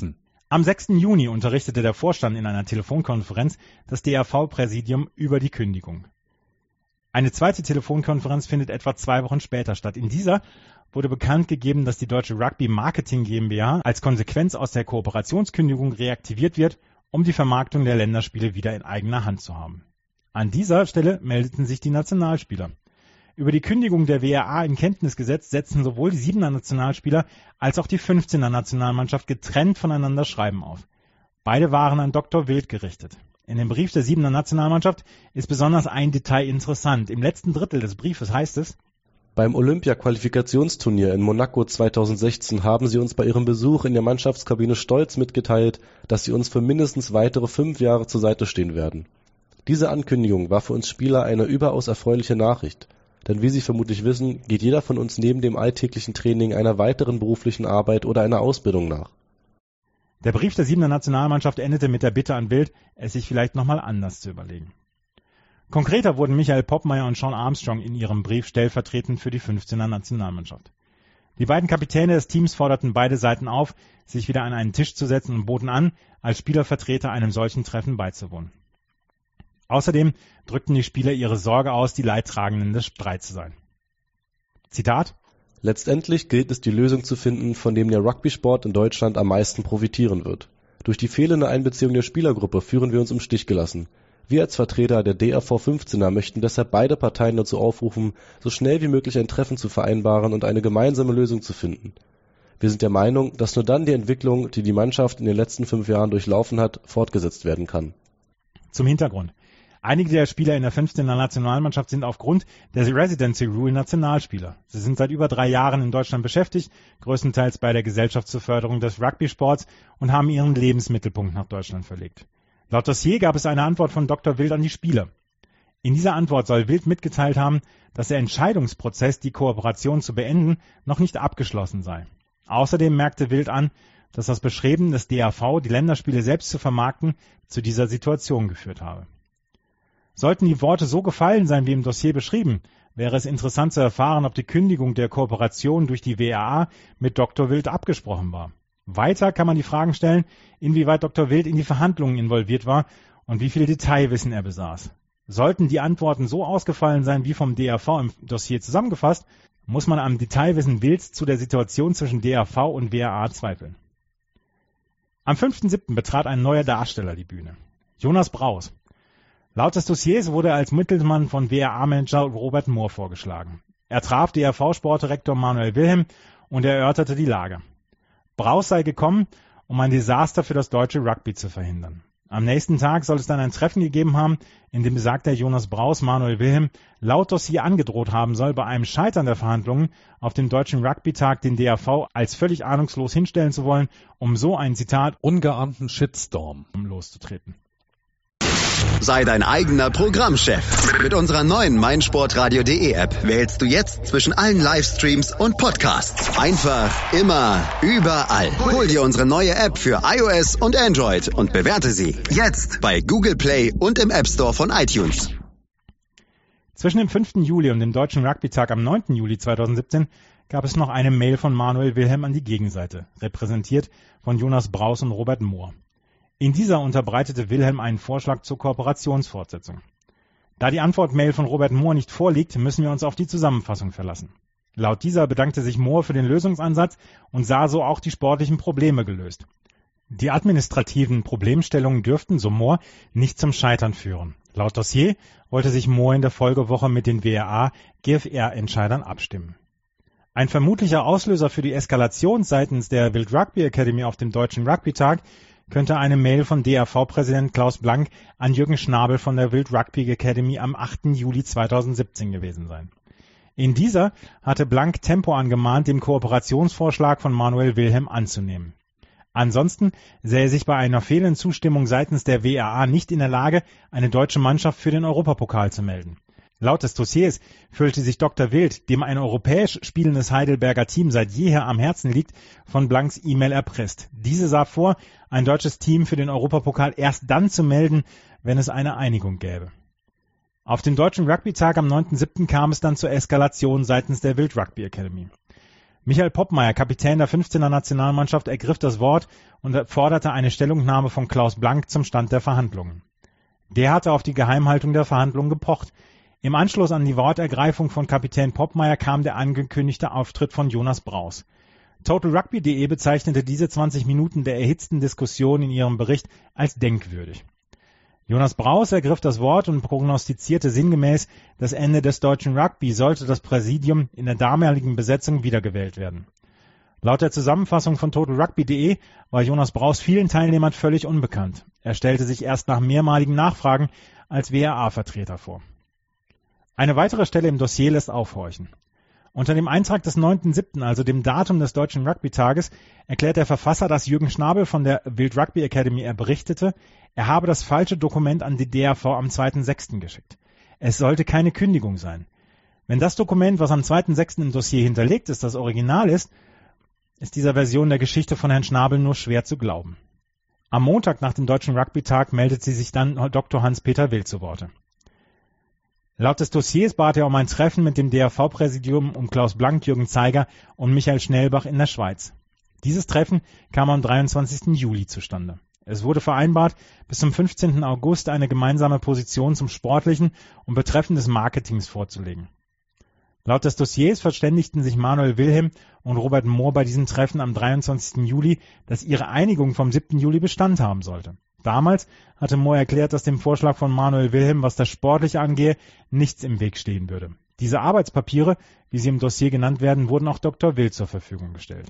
C: Am sechsten Juni unterrichtete der Vorstand in einer Telefonkonferenz das D R V-Präsidium über die Kündigung. Eine zweite Telefonkonferenz findet etwa zwei Wochen später statt. In dieser wurde bekannt gegeben, dass die Deutsche Rugby Marketing GmbH als Konsequenz aus der Kooperationskündigung reaktiviert wird, um die Vermarktung der Länderspiele wieder in eigener Hand zu haben. An dieser Stelle meldeten sich die Nationalspieler. Über die Kündigung der W R A in Kenntnis gesetzt, setzten sowohl die siebener Nationalspieler als auch die fünfzehner Nationalmannschaft getrennt voneinander Schreiben auf. Beide waren an Doktor Wild gerichtet. In dem Brief der siebener Nationalmannschaft ist besonders ein Detail interessant. Im letzten Drittel des Briefes heißt es:
E: Beim Olympia-Qualifikationsturnier in Monaco zweitausendsechzehn haben sie uns bei ihrem Besuch in der Mannschaftskabine stolz mitgeteilt, dass sie uns für mindestens weitere fünf Jahre zur Seite stehen werden. Diese Ankündigung war für uns Spieler eine überaus erfreuliche Nachricht. Denn wie Sie vermutlich wissen, geht jeder von uns neben dem alltäglichen Training einer weiteren beruflichen Arbeit oder einer Ausbildung nach.
C: Der Brief der siebener Nationalmannschaft endete mit der Bitte an Wild, es sich vielleicht nochmal anders zu überlegen. Konkreter wurden Michael Poppmeier und Sean Armstrong in ihrem Brief stellvertretend für die fünfzehner Nationalmannschaft. Die beiden Kapitäne des Teams forderten beide Seiten auf, sich wieder an einen Tisch zu setzen und boten an, als Spielervertreter einem solchen Treffen beizuwohnen. Außerdem drückten die Spieler ihre Sorge aus, die Leidtragenden des Streits zu sein. Zitat:
E: Letztendlich gilt es, die Lösung zu finden, von dem der Rugby-Sport in Deutschland am meisten profitieren wird. Durch die fehlende Einbeziehung der Spielergruppe fühlen wir uns im Stich gelassen. Wir als Vertreter der D R V fünfzehner möchten deshalb beide Parteien dazu aufrufen, so schnell wie möglich ein Treffen zu vereinbaren und eine gemeinsame Lösung zu finden. Wir sind der Meinung, dass nur dann die Entwicklung, die die Mannschaft in den letzten fünf Jahren durchlaufen hat, fortgesetzt werden kann.
C: Zum Hintergrund: Einige der Spieler in der fünfzehner Nationalmannschaft sind aufgrund der Residency Rule Nationalspieler. Sie sind seit über drei Jahren in Deutschland beschäftigt, größtenteils bei der Gesellschaft zur Förderung des Rugby-Sports, und haben ihren Lebensmittelpunkt nach Deutschland verlegt. Laut Dossier gab es eine Antwort von Doktor Wild an die Spieler. In dieser Antwort soll Wild mitgeteilt haben, dass der Entscheidungsprozess, die Kooperation zu beenden, noch nicht abgeschlossen sei. Außerdem merkte Wild an, dass das Bestreben des D R V, die Länderspiele selbst zu vermarkten, zu dieser Situation geführt habe. Sollten die Worte so gefallen sein wie im Dossier beschrieben, wäre es interessant zu erfahren, ob die Kündigung der Kooperation durch die W R A mit Doktor Wild abgesprochen war. Weiter kann man die Fragen stellen, inwieweit Doktor Wild in die Verhandlungen involviert war und wie viel Detailwissen er besaß. Sollten die Antworten so ausgefallen sein wie vom D R V im Dossier zusammengefasst, muss man am Detailwissen Wilds zu der Situation zwischen D R V und W R A zweifeln. Am fünften siebten betrat ein neuer Darsteller die Bühne: Jonas Braus. Laut des Dossiers wurde er als Mittelsmann von W R A-Manager Robert Mohr vorgeschlagen. Er traf D R V-Sportdirektor Manuel Wilhelm und er erörterte die Lage. Braus sei gekommen, um ein Desaster für das deutsche Rugby zu verhindern. Am nächsten Tag soll es dann ein Treffen gegeben haben, in dem besagter Jonas Braus Manuel Wilhelm laut Dossier angedroht haben soll, bei einem Scheitern der Verhandlungen auf dem deutschen Rugby-Tag den D R V als völlig ahnungslos hinstellen zu wollen, um so einen, Zitat,
D: ungeahnten Shitstorm
C: loszutreten.
A: Sei dein eigener Programmchef. Mit unserer neuen meinsportradio.de App wählst du jetzt zwischen allen Livestreams und Podcasts. Einfach, immer, überall. Hol dir unsere neue App für iOS und Android und bewerte sie jetzt bei Google Play und im App Store von iTunes.
C: Zwischen dem fünften Juli und dem Deutschen Rugby-Tag am neunten Juli zweitausendsiebzehn gab es noch eine Mail von Manuel Wilhelm an die Gegenseite, repräsentiert von Jonas Braus und Robert Mohr. In dieser unterbreitete Wilhelm einen Vorschlag zur Kooperationsfortsetzung. Da die Antwortmail von Robert Mohr nicht vorliegt, müssen wir uns auf die Zusammenfassung verlassen. Laut dieser bedankte sich Mohr für den Lösungsansatz und sah so auch die sportlichen Probleme gelöst. Die administrativen Problemstellungen dürften, so Mohr, nicht zum Scheitern führen. Laut Dossier wollte sich Mohr in der Folgewoche mit den W R A-G F R-Entscheidern abstimmen. Ein vermutlicher Auslöser für die Eskalation seitens der Wild Rugby Academy auf dem Deutschen Rugby-Tag könnte eine Mail von D R V-Präsident Klaus Blank an Jürgen Schnabel von der Wild Rugby Academy am achten Juli zweitausendsiebzehn gewesen sein. In dieser hatte Blank Tempo angemahnt, den Kooperationsvorschlag von Manuel Wilhelm anzunehmen. Ansonsten sähe er sich bei einer fehlenden Zustimmung seitens der W R A nicht in der Lage, eine deutsche Mannschaft für den Europapokal zu melden. Laut des Dossiers fühlte sich Doktor Wild, dem ein europäisch spielendes Heidelberger Team seit jeher am Herzen liegt, von Blanks E-Mail erpresst. Diese sah vor, ein deutsches Team für den Europapokal erst dann zu melden, wenn es eine Einigung gäbe. Auf dem Deutschen Rugby-Tag am neunten siebten kam es dann zur Eskalation seitens der Wild Rugby Academy. Michael Poppmeier, Kapitän der fünfzehner Nationalmannschaft, ergriff das Wort und forderte eine Stellungnahme von Klaus Blank zum Stand der Verhandlungen. Der hatte auf die Geheimhaltung der Verhandlungen gepocht. Im Anschluss an die Wortergreifung von Kapitän Poppmeier kam der angekündigte Auftritt von Jonas Braus. Total Rugby punkt de bezeichnete diese zwanzig Minuten der erhitzten Diskussion in ihrem Bericht als denkwürdig. Jonas Braus ergriff das Wort und prognostizierte sinngemäß das Ende des deutschen Rugby, sollte das Präsidium in der damaligen Besetzung wiedergewählt werden. Laut der Zusammenfassung von Total Rugby punkt de war Jonas Braus vielen Teilnehmern völlig unbekannt. Er stellte sich erst nach mehrmaligen Nachfragen als W R A-Vertreter vor. Eine weitere Stelle im Dossier lässt aufhorchen. Unter dem Eintrag des neunten siebten, also dem Datum des Deutschen Rugby-Tages, erklärt der Verfasser, dass Jürgen Schnabel von der Wild Rugby Academy er berichtete, er habe das falsche Dokument an die D R V am zweiten sechsten geschickt. Es sollte keine Kündigung sein. Wenn das Dokument, was am zweiten sechsten im Dossier hinterlegt ist, das Original ist, ist dieser Version der Geschichte von Herrn Schnabel nur schwer zu glauben. Am Montag nach dem Deutschen Rugby-Tag meldet sie sich dann Doktor Hans-Peter Wild zu Worte. Laut des Dossiers bat er um ein Treffen mit dem D R V-Präsidium um Klaus Blank, Jürgen Zeiger und Michael Schnellbach in der Schweiz. Dieses Treffen kam am dreiundzwanzigsten Juli zustande. Es wurde vereinbart, bis zum fünfzehnten August eine gemeinsame Position zum sportlichen und betreffend des Marketings vorzulegen. Laut des Dossiers verständigten sich Manuel Wilhelm und Robert Mohr bei diesem Treffen am dreiundzwanzigsten Juli, dass ihre Einigung vom siebten Juli Bestand haben sollte. Damals hatte Mohr erklärt, dass dem Vorschlag von Manuel Wilhelm, was das Sportliche angehe, nichts im Weg stehen würde. Diese Arbeitspapiere, wie sie im Dossier genannt werden, wurden auch Doktor Wild zur Verfügung gestellt.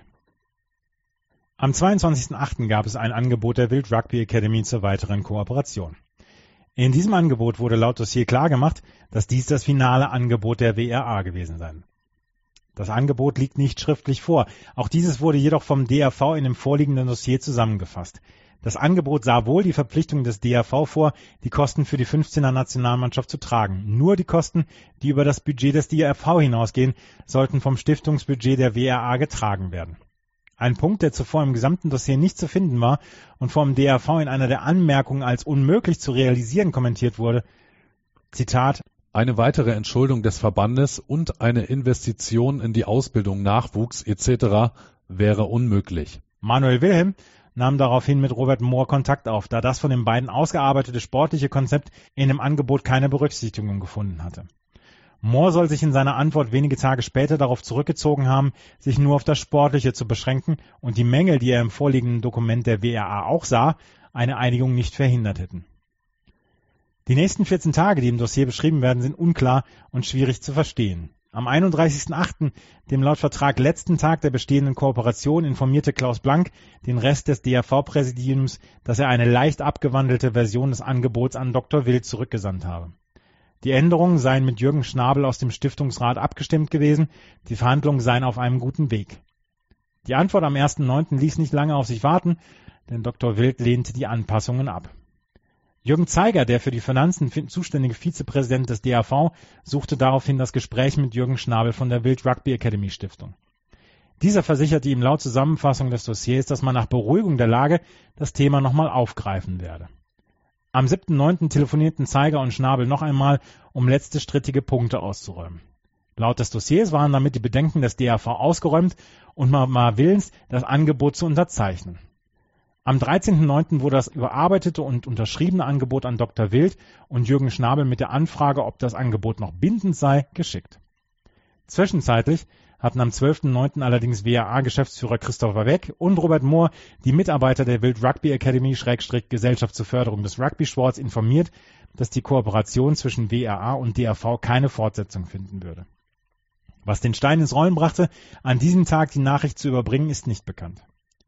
C: Am zweiundzwanzigsten achten gab es ein Angebot der Wild Rugby Academy zur weiteren Kooperation. In diesem Angebot wurde laut Dossier klargemacht, dass dies das finale Angebot der W R A gewesen sei. Das Angebot liegt nicht schriftlich vor. Auch dieses wurde jedoch vom D R V in dem vorliegenden Dossier zusammengefasst. Das Angebot sah wohl die Verpflichtung des D R V vor, die Kosten für die fünfzehner Nationalmannschaft zu tragen. Nur die Kosten, die über das Budget des D R V hinausgehen, sollten vom Stiftungsbudget der W R A getragen werden. Ein Punkt, der zuvor im gesamten Dossier nicht zu finden war und vom D R V in einer der Anmerkungen als unmöglich zu realisieren kommentiert wurde. Zitat:
D: Eine weitere Entschuldung des Verbandes und eine Investition in die Ausbildung, Nachwuchs et cetera wäre unmöglich.
C: Manuel Wilhelm nahm daraufhin mit Robert Mohr Kontakt auf, da das von den beiden ausgearbeitete sportliche Konzept in dem Angebot keine Berücksichtigung gefunden hatte. Mohr soll sich in seiner Antwort wenige Tage später darauf zurückgezogen haben, sich nur auf das Sportliche zu beschränken und die Mängel, die er im vorliegenden Dokument der W R A auch sah, eine Einigung nicht verhindert hätten. Die nächsten vierzehn Tage, die im Dossier beschrieben werden, sind unklar und schwierig zu verstehen. Am einunddreißigsten achten, dem laut Vertrag letzten Tag der bestehenden Kooperation, informierte Klaus Blank den Rest des D R V-Präsidiums, dass er eine leicht abgewandelte Version des Angebots an Doktor Wild zurückgesandt habe. Die Änderungen seien mit Jürgen Schnabel aus dem Stiftungsrat abgestimmt gewesen, die Verhandlungen seien auf einem guten Weg. Die Antwort am ersten neunten ließ nicht lange auf sich warten, denn Doktor Wild lehnte die Anpassungen ab. Jürgen Zeiger, der für die Finanzen zuständige Vizepräsident des D R V, suchte daraufhin das Gespräch mit Jürgen Schnabel von der Wild Rugby Academy Stiftung. Dieser versicherte ihm laut Zusammenfassung des Dossiers, dass man nach Beruhigung der Lage das Thema nochmal aufgreifen werde. Am siebten neunten telefonierten Zeiger und Schnabel noch einmal, um letzte strittige Punkte auszuräumen. Laut des Dossiers waren damit die Bedenken des D R V ausgeräumt und man war willens, das Angebot zu unterzeichnen. Am dreizehnten neunten wurde das überarbeitete und unterschriebene Angebot an Doktor Wild und Jürgen Schnabel mit der Anfrage, ob das Angebot noch bindend sei, geschickt. Zwischenzeitlich hatten am zwölften neunten allerdings W R A-Geschäftsführer Christopher Weck und Robert Mohr die Mitarbeiter der Wild Rugby Academy Schrägstrich Gesellschaft zur Förderung des Rugby-Sports informiert, dass die Kooperation zwischen W R A und D R V keine Fortsetzung finden würde. Was den Stein ins Rollen brachte, an diesem Tag die Nachricht zu überbringen, ist nicht bekannt.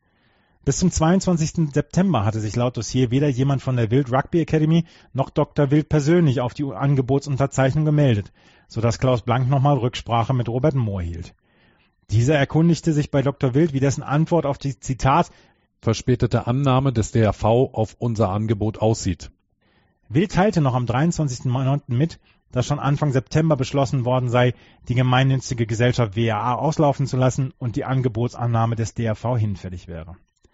C: Bis zum zweiundzwanzigsten September hatte sich laut Dossier weder jemand von der Wild Rugby Academy noch Doktor Wild persönlich auf die Angebotsunterzeichnung gemeldet, sodass Klaus Blank nochmal Rücksprache mit Robert Mohr hielt. Dieser erkundigte sich bei Doktor Wild, wie dessen Antwort auf die, Zitat,
D: verspätete Annahme des D R V auf unser Angebot aussieht.
C: Wild teilte noch am dreiundzwanzigsten neunten mit, dass schon Anfang September beschlossen worden sei, die gemeinnützige Gesellschaft W R A auslaufen zu lassen und die Angebotsannahme des D R V hinfällig wäre.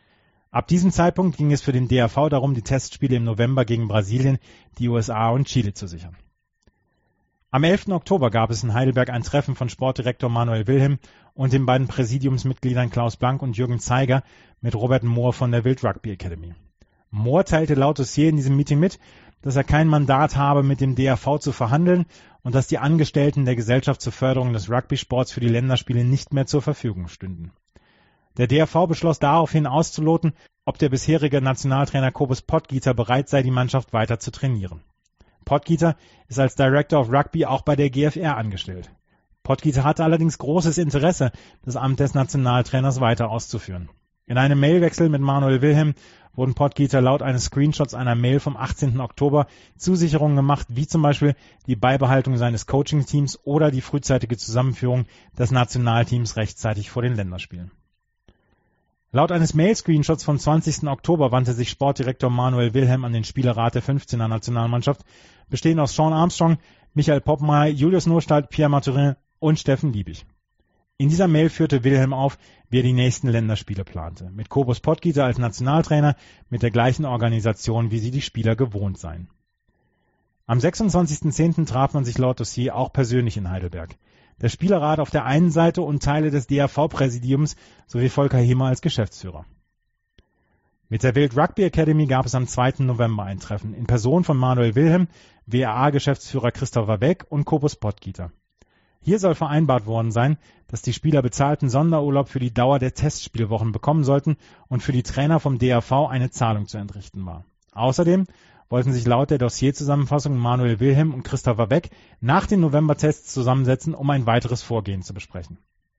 C: Ab diesem Zeitpunkt ging es für den D R V darum, die Testspiele im November gegen Brasilien, die U S A und Chile zu sichern. Am elften Oktober gab es in Heidelberg ein Treffen von Sportdirektor Manuel Wilhelm und den beiden Präsidiumsmitgliedern Klaus Blank und Jürgen Zeiger mit Robert Mohr von der Wild Rugby Academy. Mohr teilte laut Dossier in diesem Meeting mit, dass er kein Mandat habe, mit dem D R V zu verhandeln und dass die Angestellten der Gesellschaft zur Förderung des Rugby-Sports für die Länderspiele nicht mehr zur Verfügung stünden. Der D R V beschloss daraufhin auszuloten, ob der bisherige Nationaltrainer Kobus Pottgieter bereit sei, die Mannschaft weiter zu trainieren. Pottgieter ist als Director of Rugby auch bei der G F R angestellt. Pottgieter hatte allerdings großes Interesse, das Amt des Nationaltrainers weiter auszuführen. In einem Mailwechsel mit Manuel Wilhelm wurden Pottgieter laut eines Screenshots einer Mail vom achtzehnten Oktober Zusicherungen gemacht, wie zum Beispiel die Beibehaltung seines Coaching-Teams oder die frühzeitige Zusammenführung des Nationalteams rechtzeitig vor den Länderspielen. Laut eines Mail-Screenshots vom zwanzigsten Oktober wandte sich Sportdirektor Manuel Wilhelm an den Spielerrat der fünfzehner Nationalmannschaft, bestehend aus Sean Armstrong, Michael Poppmeier, Julius Nurstadt, Pierre Mathurin und Steffen Liebig. In dieser Mail führte Wilhelm auf, wie er die nächsten Länderspiele plante, mit Kobus Pottgieter als Nationaltrainer, mit der gleichen Organisation, wie sie die Spieler gewohnt seien. Am sechsundzwanzigsten zehnten traf man sich laut Dossier auch persönlich in Heidelberg. Der Spielerrat auf der einen Seite und Teile des D R V-Präsidiums sowie Volker Hemer als Geschäftsführer. Mit der Wild Rugby Academy gab es am zweiten November ein Treffen in Person von Manuel Wilhelm, W R A-Geschäftsführer Christopher Beck und Kobus Pottgieter. Hier soll vereinbart worden sein, dass die Spieler bezahlten Sonderurlaub für die Dauer der Testspielwochen bekommen sollten und für die Trainer vom D R V eine Zahlung zu entrichten war. Außerdem wollten sich laut der Dossierzusammenfassung Manuel Wilhelm und Christopher Beck nach den Novembertests zusammensetzen, um ein weiteres Vorgehen zu besprechen.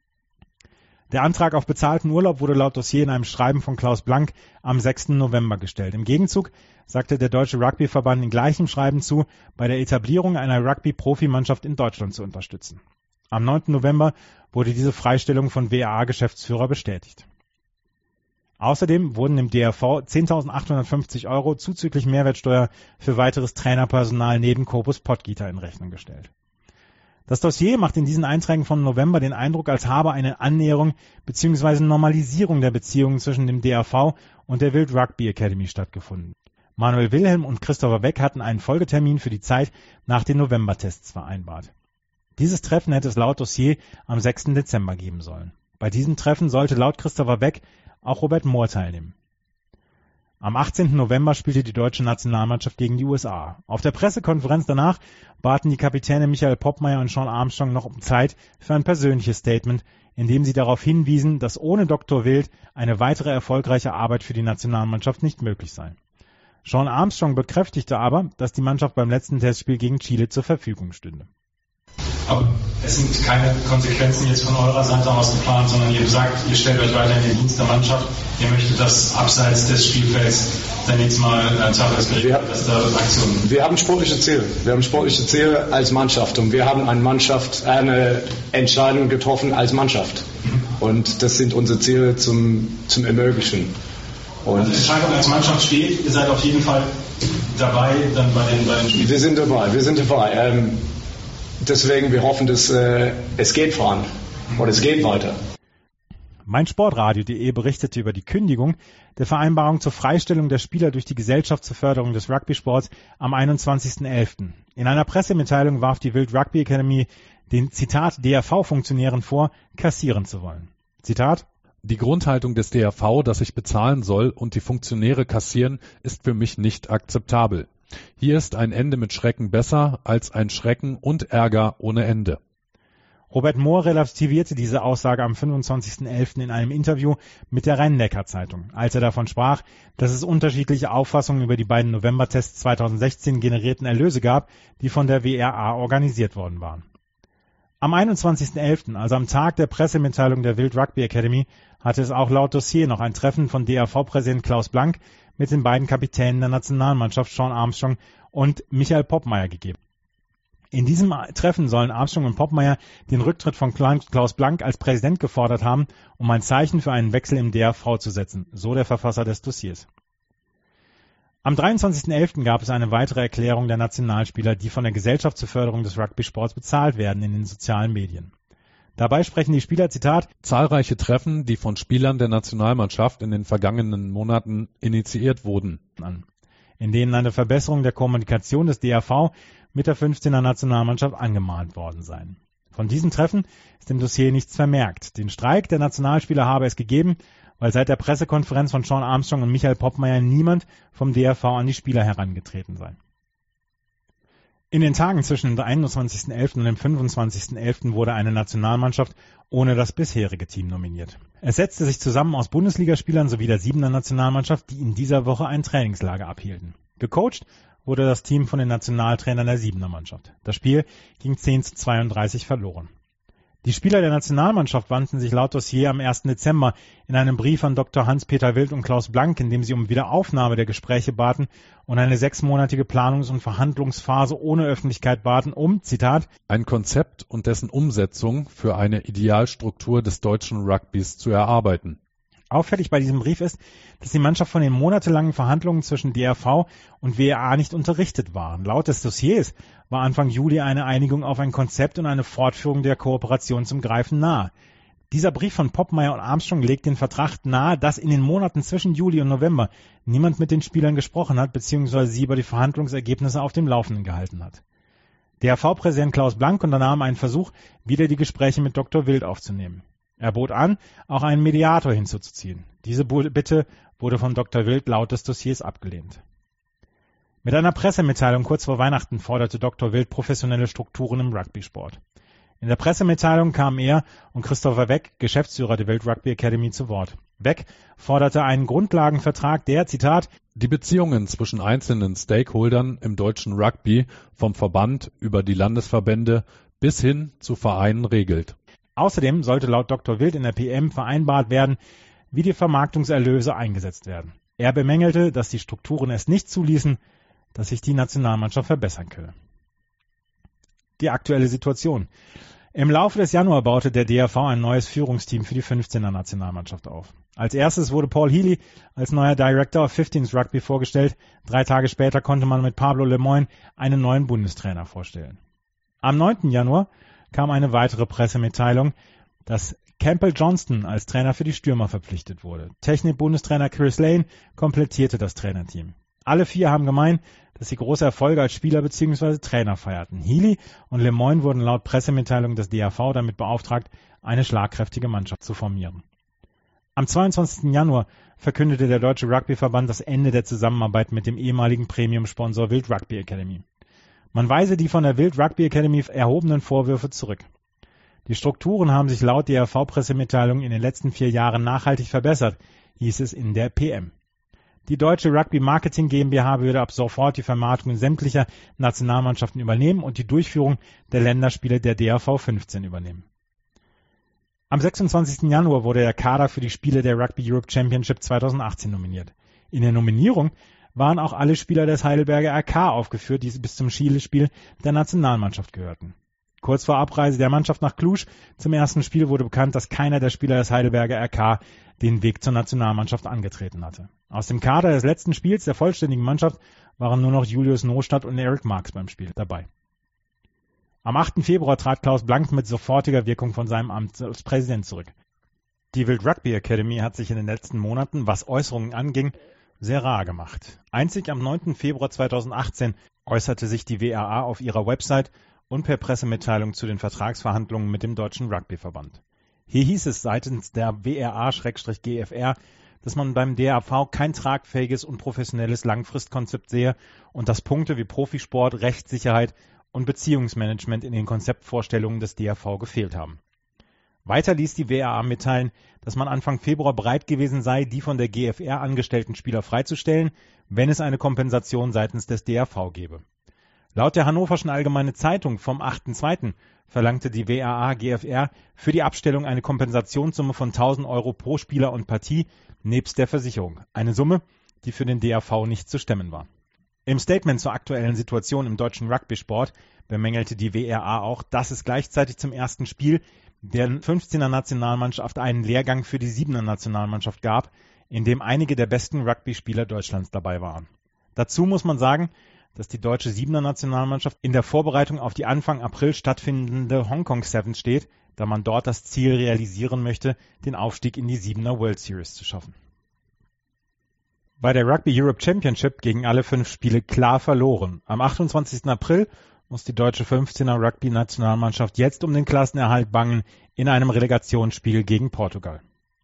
C: Der Antrag auf bezahlten Urlaub wurde laut Dossier in einem Schreiben von Klaus Blank am sechsten November gestellt. Im Gegenzug sagte der Deutsche Rugbyverband in gleichem Schreiben zu, bei der Etablierung einer Rugby-Profimannschaft in Deutschland zu unterstützen. Am neunten November wurde diese Freistellung von W R A-Geschäftsführer bestätigt. Außerdem wurden im D R V zehntausendachthundertfünfzig Euro zuzüglich Mehrwertsteuer für weiteres Trainerpersonal neben Kobus Pottgieter in Rechnung gestellt. Das Dossier macht in diesen Einträgen vom November den Eindruck, als habe eine Annäherung bzw. Normalisierung der Beziehungen zwischen dem D R V und der Wild Rugby Academy stattgefunden. Manuel Wilhelm und Christopher Beck hatten einen Folgetermin für die Zeit nach den Novembertests vereinbart. Dieses Treffen hätte es laut Dossier am sechsten Dezember geben sollen. Bei diesem Treffen sollte laut Christopher Beck auch Robert Mohr teilnehmen. Am achtzehnten November spielte die deutsche Nationalmannschaft gegen die U S A. Auf der Pressekonferenz danach baten die Kapitäne Michael Poppmeier und Sean Armstrong noch um Zeit für ein persönliches Statement, in dem sie darauf hinwiesen, dass ohne Doktor Wild eine weitere erfolgreiche Arbeit für die Nationalmannschaft nicht möglich sei. Sean Armstrong bekräftigte aber, dass die Mannschaft beim letzten Testspiel gegen Chile zur Verfügung stünde.
F: Aber es sind keine Konsequenzen jetzt von eurer Seite aus geplant, sondern ihr sagt, ihr stellt euch weiter in den Dienst der Mannschaft. Ihr möchtet, dass abseits des Spielfelds dann jetzt mal ein Tages geregelt wird, dass da Aktionen.
G: Wir haben sportliche Ziele. Wir haben sportliche Ziele als Mannschaft und wir haben eine Mannschaft, eine Entscheidung getroffen als Mannschaft. Mhm. Und das sind unsere Ziele zum, zum Ermöglichen. Und
F: also die Entscheidung als Mannschaft steht, ihr seid auf jeden Fall dabei dann bei den, bei den Spielen.
G: Wir sind dabei, wir sind dabei. Ähm, Deswegen, wir hoffen, dass äh, es geht voran und es geht weiter.
C: meinsportradio punkt de berichtete über die Kündigung der Vereinbarung zur Freistellung der Spieler durch die Gesellschaft zur Förderung des Rugby-Sports am einundzwanzigsten elften In einer Pressemitteilung warf die Wild Rugby Academy den, Zitat, D R V-Funktionären vor, kassieren zu wollen. Zitat:
D: Die Grundhaltung des D R V, dass ich bezahlen soll und die Funktionäre kassieren, ist für mich nicht akzeptabel. Hier ist ein Ende mit Schrecken besser als ein Schrecken und Ärger ohne Ende.
C: Robert Mohr relativierte diese Aussage am fünfundzwanzigsten elften in einem Interview mit der Rhein-Neckar-Zeitung, als er davon sprach, dass es unterschiedliche Auffassungen über die beiden Novembertests zweitausendsechzehn generierten Erlöse gab, die von der W R A organisiert worden waren. Am einundzwanzigsten elften, also am Tag der Pressemitteilung der Wild Rugby Academy, hatte es auch laut Dossier noch ein Treffen von D R V-Präsident Klaus Blank mit den beiden Kapitänen der Nationalmannschaft Sean Armstrong und Michael Poppmeier gegeben. In diesem Treffen sollen Armstrong und Poppmeier den Rücktritt von Klaus Blank als Präsident gefordert haben, um ein Zeichen für einen Wechsel im D R V zu setzen, so der Verfasser des Dossiers. Am dreiundzwanzigsten elften gab es eine weitere Erklärung der Nationalspieler, die von der Gesellschaft zur Förderung des Rugby-Sports bezahlt werden, in den sozialen Medien. Dabei sprechen die Spieler, Zitat,
D: zahlreiche Treffen, die von Spielern der Nationalmannschaft in den vergangenen Monaten initiiert wurden,
C: an, in denen eine Verbesserung der Kommunikation des D R V mit der fünfzehner Nationalmannschaft angemahnt worden sein. Von diesem Treffen ist im Dossier nichts vermerkt. Den Streik der Nationalspieler habe es gegeben, weil seit der Pressekonferenz von Sean Armstrong und Michael Poppmeier niemand vom D R V an die Spieler herangetreten sei. In den Tagen zwischen dem einundzwanzigsten elften und dem fünfundzwanzigsten elften wurde eine Nationalmannschaft ohne das bisherige Team nominiert. Es setzte sich zusammen aus Bundesligaspielern sowie der siebener Nationalmannschaft, die in dieser Woche ein Trainingslager abhielten. Gecoacht wurde das Team von den Nationaltrainern der siebener Mannschaft. Das Spiel ging zehn zu zweiunddreißig verloren. Die Spieler der Nationalmannschaft wandten sich laut Dossier am ersten Dezember in einem Brief an Doktor Hans-Peter Wild und Klaus Blank, in dem sie um Wiederaufnahme der Gespräche baten und eine sechsmonatige Planungs- und Verhandlungsphase ohne Öffentlichkeit baten, um, Zitat,
D: ein Konzept und dessen Umsetzung für eine Idealstruktur des deutschen Rugbys zu erarbeiten.
C: Auffällig bei diesem Brief ist, dass die Mannschaft von den monatelangen Verhandlungen zwischen D R V und W R A nicht unterrichtet waren. Laut des Dossiers war Anfang Juli eine Einigung auf ein Konzept und eine Fortführung der Kooperation zum Greifen nahe. Dieser Brief von Poppmeier und Armstrong legt den Verdacht nahe, dass in den Monaten zwischen Juli und November niemand mit den Spielern gesprochen hat bzw. sie über die Verhandlungsergebnisse auf dem Laufenden gehalten hat. D R V-Präsident Klaus Blank unternahm einen Versuch, wieder die Gespräche mit Doktor Wild aufzunehmen. Er bot an, auch einen Mediator hinzuzuziehen. Diese Bitte wurde von Doktor Wild laut des Dossiers abgelehnt. Mit einer Pressemitteilung kurz vor Weihnachten forderte Doktor Wild professionelle Strukturen im Rugby-Sport. In der Pressemitteilung kamen er und Christopher Weck, Geschäftsführer der World Rugby Academy, zu Wort. Weck forderte einen Grundlagenvertrag, der, Zitat,
D: die Beziehungen zwischen einzelnen Stakeholdern im deutschen Rugby vom Verband über die Landesverbände bis hin zu Vereinen regelt.
C: Außerdem sollte laut Doktor Wild in der P M vereinbart werden, wie die Vermarktungserlöse eingesetzt werden. Er bemängelte, dass die Strukturen es nicht zuließen, dass sich die Nationalmannschaft verbessern könne. Die aktuelle Situation. Im Laufe des Januar baute der D R V ein neues Führungsteam für die fünfzehner Nationalmannschaft auf. Als erstes wurde Paul Healy als neuer Director of fünfzehn's Rugby vorgestellt. Drei Tage später konnte man mit Pablo Lemoyne einen neuen Bundestrainer vorstellen. Am neunten Januar kam eine weitere Pressemitteilung, dass Campbell Johnston als Trainer für die Stürmer verpflichtet wurde. Technik-Bundestrainer Chris Lane komplettierte das Trainerteam. Alle vier haben gemeint, dass sie große Erfolge als Spieler bzw. Trainer feierten. Healy und Lemoyne wurden laut Pressemitteilung des D R V damit beauftragt, eine schlagkräftige Mannschaft zu formieren. Am zweiundzwanzigsten Januar verkündete der Deutsche Rugbyverband das Ende der Zusammenarbeit mit dem ehemaligen Premium-Sponsor World Rugby Academy. Man weise die von der World Rugby Academy erhobenen Vorwürfe zurück. Die Strukturen haben sich laut D R V-Pressemitteilung in den letzten vier Jahren nachhaltig verbessert, hieß es in der P M. Die Deutsche Rugby Marketing GmbH würde ab sofort die Vermarktung sämtlicher Nationalmannschaften übernehmen und die Durchführung der Länderspiele der D R V fünfzehn übernehmen. Am sechsundzwanzigsten Januar wurde der Kader für die Spiele der Rugby Europe Championship zweitausendachtzehn nominiert. In der Nominierung waren auch alle Spieler des Heidelberger R K aufgeführt, die bis zum Chile-Spiel der Nationalmannschaft gehörten. Kurz vor Abreise der Mannschaft nach Cluj zum ersten Spiel wurde bekannt, dass keiner der Spieler des Heidelberger R K den Weg zur Nationalmannschaft angetreten hatte. Aus dem Kader des letzten Spiels der vollständigen Mannschaft waren nur noch Julius Nostadt und Eric Marks beim Spiel dabei. Am achten Februar trat Klaus Blank mit sofortiger Wirkung von seinem Amt als Präsident zurück. Die World Rugby Academy hat sich in den letzten Monaten, was Äußerungen anging, sehr rar gemacht. Einzig am neunten Februar zweitausendachtzehn äußerte sich die W R A auf ihrer Website und per Pressemitteilung zu den Vertragsverhandlungen mit dem Deutschen Rugbyverband. Hier hieß es seitens der W R A/G F R, dass man beim D R V kein tragfähiges und professionelles Langfristkonzept sehe und dass Punkte wie Profisport, Rechtssicherheit und Beziehungsmanagement in den Konzeptvorstellungen des D R V gefehlt haben. Weiter ließ die W R A mitteilen, dass man Anfang Februar bereit gewesen sei, die von der G F R angestellten Spieler freizustellen, wenn es eine Kompensation seitens des D R V gebe. Laut der Hannoverschen Allgemeine Zeitung vom achten zweiten verlangte die W R A G F R für die Abstellung eine Kompensationssumme von tausend Euro pro Spieler und Partie nebst der Versicherung. Eine Summe, die für den D R V nicht zu stemmen war. Im Statement zur aktuellen Situation im deutschen Rugby-Sport bemängelte die W R A auch, dass es gleichzeitig zum ersten Spiel der fünfzehner Nationalmannschaft einen Lehrgang für die siebener Nationalmannschaft gab, in dem einige der besten Rugby-Spieler Deutschlands dabei waren. Dazu muss man sagen, dass die deutsche siebener Nationalmannschaft in der Vorbereitung auf die Anfang April stattfindende Hongkong Sevens steht, da man dort das Ziel realisieren möchte, den Aufstieg in die siebener World Series zu schaffen. Bei der Rugby Europe Championship gegen alle fünf Spiele klar verloren. Am achtundzwanzigsten April muss die deutsche fünfzehner Rugby-Nationalmannschaft jetzt um den Klassenerhalt bangen in einem Relegationsspiel gegen Portugal.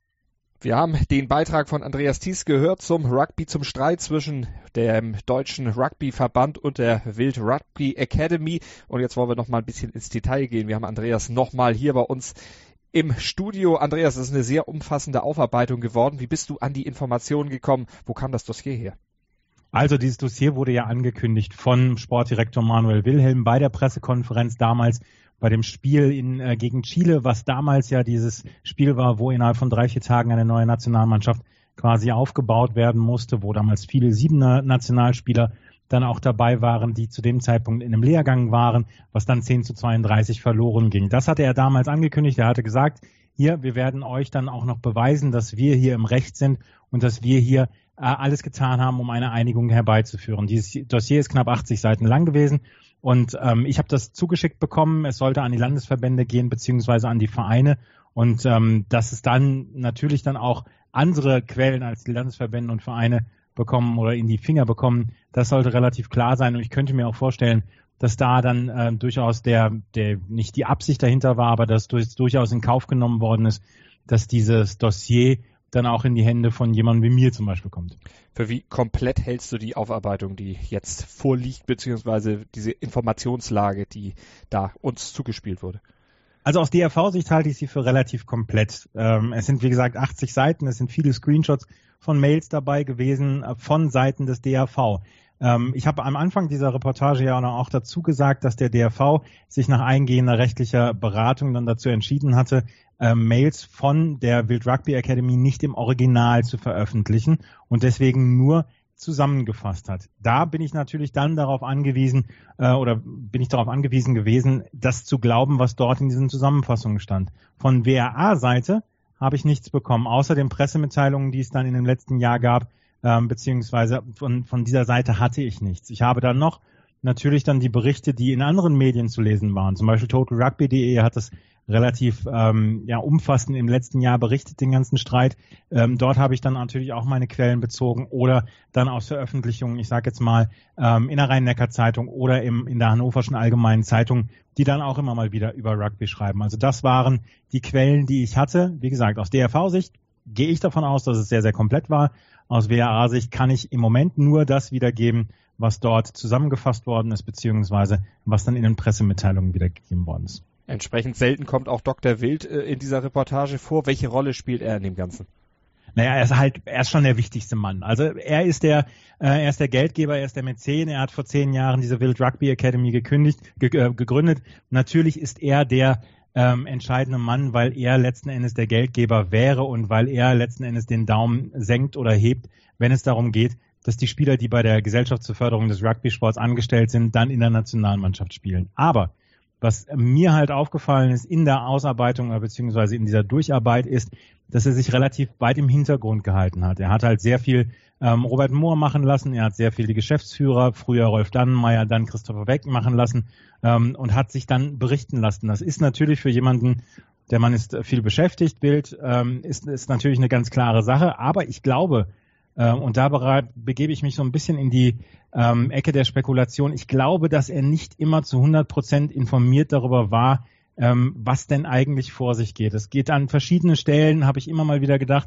B: Wir haben den Beitrag von Andreas Thies gehört zum Rugby, zum Streit zwischen dem deutschen Rugbyverband und der Wild Rugby Academy. Und jetzt wollen wir noch mal ein bisschen ins Detail gehen. Wir haben Andreas noch mal hier bei uns im Studio. Andreas, das ist eine sehr umfassende Aufarbeitung geworden. Wie bist du an die Informationen gekommen? Wo kam das Dossier her?
C: Also dieses Dossier wurde ja angekündigt von Sportdirektor Manuel Wilhelm bei der Pressekonferenz damals bei dem Spiel in, äh, gegen Chile, was damals ja dieses Spiel war, wo innerhalb von drei, vier Tagen eine neue Nationalmannschaft quasi aufgebaut werden musste, wo damals viele Siebener Nationalspieler dann auch dabei waren, die zu dem Zeitpunkt in einem Lehrgang waren, was dann zehn zu zweiunddreißig verloren ging. Das hatte er damals angekündigt. Er hatte gesagt, hier, wir werden euch dann auch noch beweisen, dass wir hier im Recht sind und dass wir hier äh, alles getan haben, um eine Einigung herbeizuführen. Dieses Dossier ist knapp achtzig Seiten lang gewesen. Und ähm, ich habe das zugeschickt bekommen. Es sollte an die Landesverbände gehen, beziehungsweise an die Vereine. Und ähm, dass es dann natürlich dann auch andere Quellen als die Landesverbände und Vereine bekommen oder in die Finger bekommen, das sollte relativ klar sein. Und ich könnte mir auch vorstellen, dass da dann äh, durchaus der, der nicht die Absicht dahinter war, aber dass durch, durchaus in Kauf genommen worden ist, dass dieses Dossier dann auch in die Hände von jemandem wie mir zum Beispiel kommt.
B: Für wie komplett hältst du die Aufarbeitung, die jetzt vorliegt, beziehungsweise diese Informationslage, die da uns zugespielt wurde?
C: Also aus D R V-Sicht halte ich sie für relativ komplett. Ähm, es sind wie gesagt achtzig Seiten, es sind viele Screenshots von Mails dabei gewesen äh, von Seiten des D R V. Ähm, ich habe am Anfang dieser Reportage ja auch dazu gesagt, dass der D R V sich nach eingehender rechtlicher Beratung dann dazu entschieden hatte, äh, Mails von der Wild Rugby Academy nicht im Original zu veröffentlichen und deswegen nur zusammengefasst hat. Da bin ich natürlich dann darauf angewiesen äh, oder bin ich darauf angewiesen gewesen, das zu glauben, was dort in diesen Zusammenfassungen stand. Von W R A-Seite habe ich nichts bekommen, außer den Pressemitteilungen, die es dann in dem letzten Jahr gab, ähm, beziehungsweise von, von dieser Seite hatte ich nichts. Ich habe dann noch natürlich dann die Berichte, die in anderen Medien zu lesen waren. Zum Beispiel total rugby punkt de hat das relativ ähm, ja, umfassend im letzten Jahr berichtet, den ganzen Streit. Ähm, dort habe ich dann natürlich auch meine Quellen bezogen oder dann aus Veröffentlichungen, ich sage jetzt mal, ähm, in der Rhein-Neckar-Zeitung oder im, in der Hannoverschen Allgemeinen Zeitung, die dann auch immer mal wieder über Rugby schreiben. Also das waren die Quellen, die ich hatte. Wie gesagt, aus D R V-Sicht gehe ich davon aus, dass es sehr, sehr komplett war. Aus W R A-Sicht kann ich im Moment nur das wiedergeben, was dort zusammengefasst worden ist, beziehungsweise was dann in den Pressemitteilungen wiedergegeben worden ist.
B: Entsprechend selten kommt auch Doktor Wild äh, in dieser Reportage vor. Welche Rolle spielt er in dem Ganzen?
C: Naja, er ist halt, er ist schon der wichtigste Mann. Also er ist der, äh, er ist der Geldgeber, er ist der Mäzen. Er hat vor zehn Jahren diese Wild Rugby Academy gekündigt, ge- äh, gegründet. Natürlich ist er der ähm, entscheidende Mann, weil er letzten Endes der Geldgeber wäre und weil er letzten Endes den Daumen senkt oder hebt, wenn es darum geht, dass die Spieler, die bei der Gesellschaft zur Förderung des Rugby-Sports angestellt sind, dann in der Nationalmannschaft spielen. Aber was mir halt aufgefallen ist in der Ausarbeitung beziehungsweise in dieser Durcharbeit ist, dass er sich relativ weit im Hintergrund gehalten hat. Er hat halt sehr viel ähm, Robert Mohr machen lassen, er hat sehr viel die Geschäftsführer, früher Rolf Dannenmeier, dann Christopher Beck machen lassen ähm, und hat sich dann berichten lassen. Das ist natürlich für jemanden, der Mann ist viel beschäftigt, Bild, ähm, ist, ist natürlich eine ganz klare Sache, aber ich glaube, äh, und da begebe ich mich so ein bisschen in die ähm, Ecke der Spekulation, ich glaube, dass er nicht immer zu hundert Prozent informiert darüber war, ähm, was denn eigentlich vor sich geht. Es geht an verschiedenen Stellen, habe ich immer mal wieder gedacht,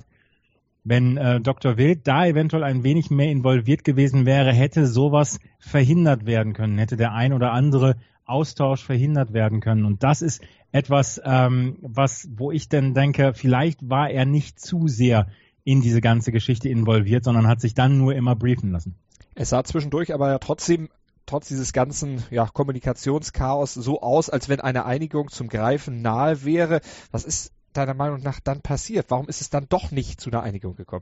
C: wenn äh, Doktor Wild da eventuell ein wenig mehr involviert gewesen wäre, hätte sowas verhindert werden können, hätte der ein oder andere Austausch verhindert werden können. Und das ist etwas, ähm, was, wo ich dann denke, vielleicht war er nicht zu sehr in diese ganze Geschichte involviert, sondern hat sich dann nur immer briefen lassen.
B: Es sah zwischendurch aber ja trotzdem, trotz dieses ganzen ja, Kommunikationschaos so aus, als wenn eine Einigung zum Greifen nahe wäre. Was ist deiner Meinung nach dann passiert? Warum ist es dann doch nicht zu einer Einigung gekommen?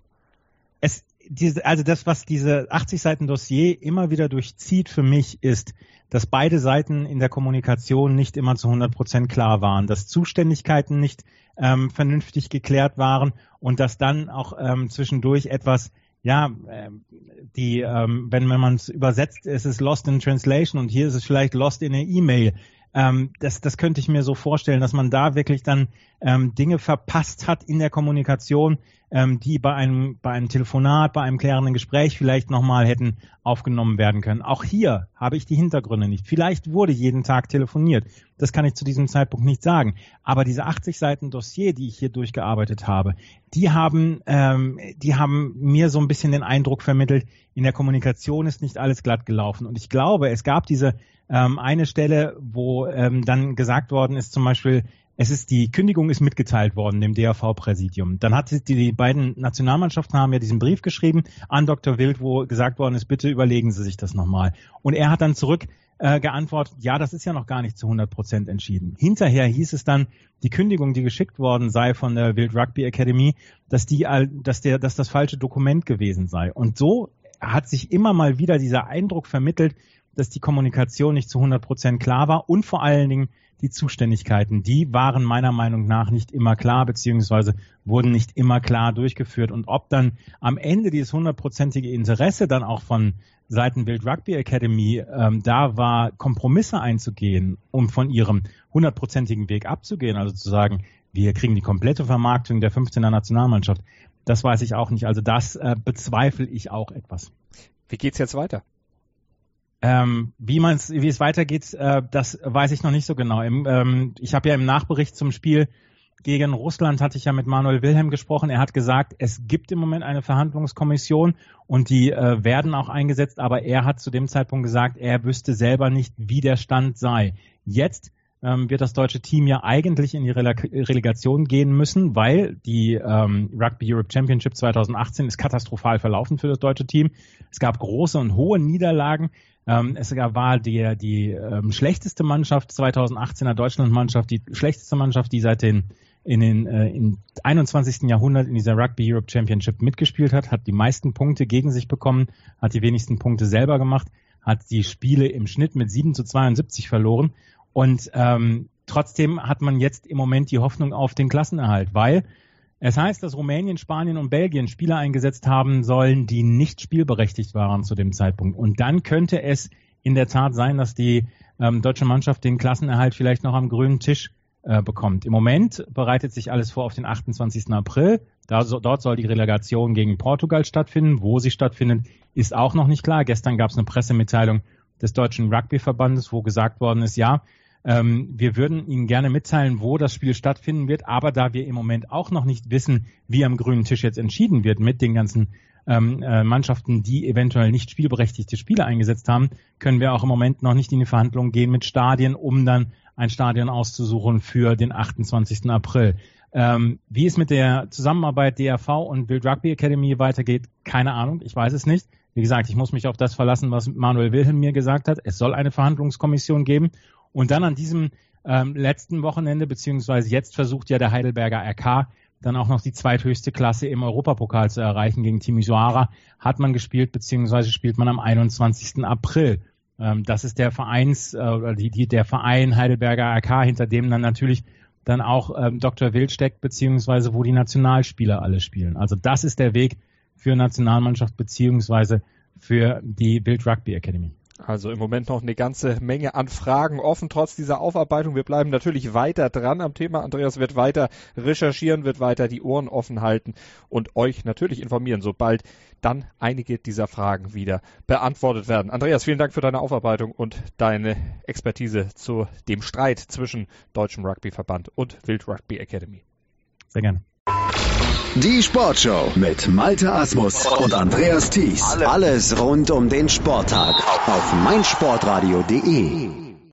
C: Es, diese, also das, was diese achtzig Seiten Dossier immer wieder durchzieht für mich, ist, dass beide Seiten in der Kommunikation nicht immer zu hundert Prozent klar waren, dass Zuständigkeiten nicht ähm, vernünftig geklärt waren und dass dann auch ähm, zwischendurch etwas, ja, äh, die, ähm, wenn, wenn man es übersetzt, ist es lost in translation und hier ist es vielleicht lost in a E-Mail. Ähm, das, das könnte ich mir so vorstellen, dass man da wirklich dann ähm, Dinge verpasst hat in der Kommunikation, ähm, die bei einem, bei einem Telefonat, bei einem klärenden Gespräch vielleicht nochmal hätten aufgenommen werden können. Auch hier habe ich die Hintergründe nicht. Vielleicht wurde jeden Tag telefoniert. Das kann ich zu diesem Zeitpunkt nicht sagen. Aber diese achtzig Seiten Dossier, die ich hier durchgearbeitet habe, die haben, ähm, die haben mir so ein bisschen den Eindruck vermittelt, in der Kommunikation ist nicht alles glatt gelaufen. Und ich glaube, es gab diese ähm, eine Stelle, wo ähm, dann gesagt worden ist, zum Beispiel, es ist die Kündigung ist mitgeteilt worden dem D R V-Präsidium. Dann hat die, die beiden Nationalmannschaften haben ja diesen Brief geschrieben an Doktor Wild, wo gesagt worden ist, bitte überlegen Sie sich das nochmal. Und er hat dann zurück äh, geantwortet, ja, das ist ja noch gar nicht zu hundert Prozent entschieden. Hinterher hieß es dann, die Kündigung, die geschickt worden sei von der Wild Rugby Academy, dass die, dass der, dass das falsche Dokument gewesen sei. Und so hat sich immer mal wieder dieser Eindruck vermittelt, dass die Kommunikation nicht zu hundert Prozent klar war und vor allen Dingen die Zuständigkeiten, die waren meiner Meinung nach nicht immer klar, beziehungsweise wurden nicht immer klar durchgeführt. Und ob dann am Ende dieses hundertprozentige Interesse dann auch von Seiten Wild Rugby Academy ähm, da war, Kompromisse einzugehen, um von ihrem hundertprozentigen Weg abzugehen, also zu sagen, wir kriegen die komplette Vermarktung der fünfzehner Nationalmannschaft, das weiß ich auch nicht. Also das äh, bezweifle ich auch etwas.
B: Wie geht's jetzt weiter?
C: Ähm, wie man's, wie es weitergeht, äh, das weiß ich noch nicht so genau. Im, ähm, ich habe ja im Nachbericht zum Spiel gegen Russland hatte ich ja mit Manuel Wilhelm gesprochen. Er hat gesagt, es gibt im Moment eine Verhandlungskommission und die äh, werden auch eingesetzt, aber er hat zu dem Zeitpunkt gesagt, er wüsste selber nicht, wie der Stand sei. Jetzt ähm, wird das deutsche Team ja eigentlich in die Rele- Relegation gehen müssen, weil die ähm, Rugby Europe Championship zwanzig achtzehn ist katastrophal verlaufen für das deutsche Team. Es gab große und hohe Niederlagen. Ähm, es war die, die ähm, schlechteste Mannschaft, zwanzig achtzehner Deutschlandmannschaft, die schlechteste Mannschaft, die seit den in den äh, im einundzwanzigsten Jahrhundert in dieser Rugby Europe Championship mitgespielt hat, hat die meisten Punkte gegen sich bekommen, hat die wenigsten Punkte selber gemacht, hat die Spiele im Schnitt mit sieben zu zweiundsiebzig verloren und ähm, trotzdem hat man jetzt im Moment die Hoffnung auf den Klassenerhalt, weil es heißt, dass Rumänien, Spanien und Belgien Spieler eingesetzt haben sollen, die nicht spielberechtigt waren zu dem Zeitpunkt. Und dann könnte es in der Tat sein, dass die ähm, deutsche Mannschaft den Klassenerhalt vielleicht noch am grünen Tisch äh, bekommt. Im Moment bereitet sich alles vor auf den achtundzwanzigsten April. Da, so, dort soll die Relegation gegen Portugal stattfinden. Wo sie stattfindet, ist auch noch nicht klar. Gestern gab es eine Pressemitteilung des Deutschen Rugbyverbandes, wo gesagt worden ist, ja, Ähm, wir würden Ihnen gerne mitteilen, wo das Spiel stattfinden wird, aber da wir im Moment auch noch nicht wissen, wie am grünen Tisch jetzt entschieden wird mit den ganzen ähm, äh, Mannschaften, die eventuell nicht spielberechtigte Spieler eingesetzt haben, können wir auch im Moment noch nicht in die Verhandlungen gehen mit Stadien, um dann ein Stadion auszusuchen für den achtundzwanzigsten April. Ähm, wie es mit der Zusammenarbeit D R V und Wild Rugby Academy weitergeht, keine Ahnung, ich weiß es nicht. Wie gesagt, ich muss mich auf das verlassen, was Manuel Wilhelm mir gesagt hat. Es soll eine Verhandlungskommission geben. Und dann an diesem ähm, letzten Wochenende, beziehungsweise jetzt versucht ja der Heidelberger R K dann auch noch die zweithöchste Klasse im Europapokal zu erreichen gegen Timisoara, hat man gespielt, beziehungsweise spielt man am einundzwanzigsten April. Ähm, das ist der Vereins, äh, die, die, der Verein Heidelberger R K, hinter dem dann natürlich dann auch ähm, Doktor Wild steckt, beziehungsweise wo die Nationalspieler alle spielen. Also das ist der Weg für Nationalmannschaft, beziehungsweise für die Wild Rugby Academy.
B: Also im Moment noch eine ganze Menge an Fragen offen, trotz dieser Aufarbeitung. Wir bleiben natürlich weiter dran am Thema. Andreas wird weiter recherchieren, wird weiter die Ohren offen halten und euch natürlich informieren, sobald dann einige dieser Fragen wieder beantwortet werden. Andreas, vielen Dank für deine Aufarbeitung und deine Expertise zu dem Streit zwischen Deutschem Rugbyverband und Wild Rugby Academy.
C: Sehr gerne.
A: Die Sportshow mit Malte Asmus und Andreas Thies. Alles rund um den Sporttag auf meinsportradio punkt de.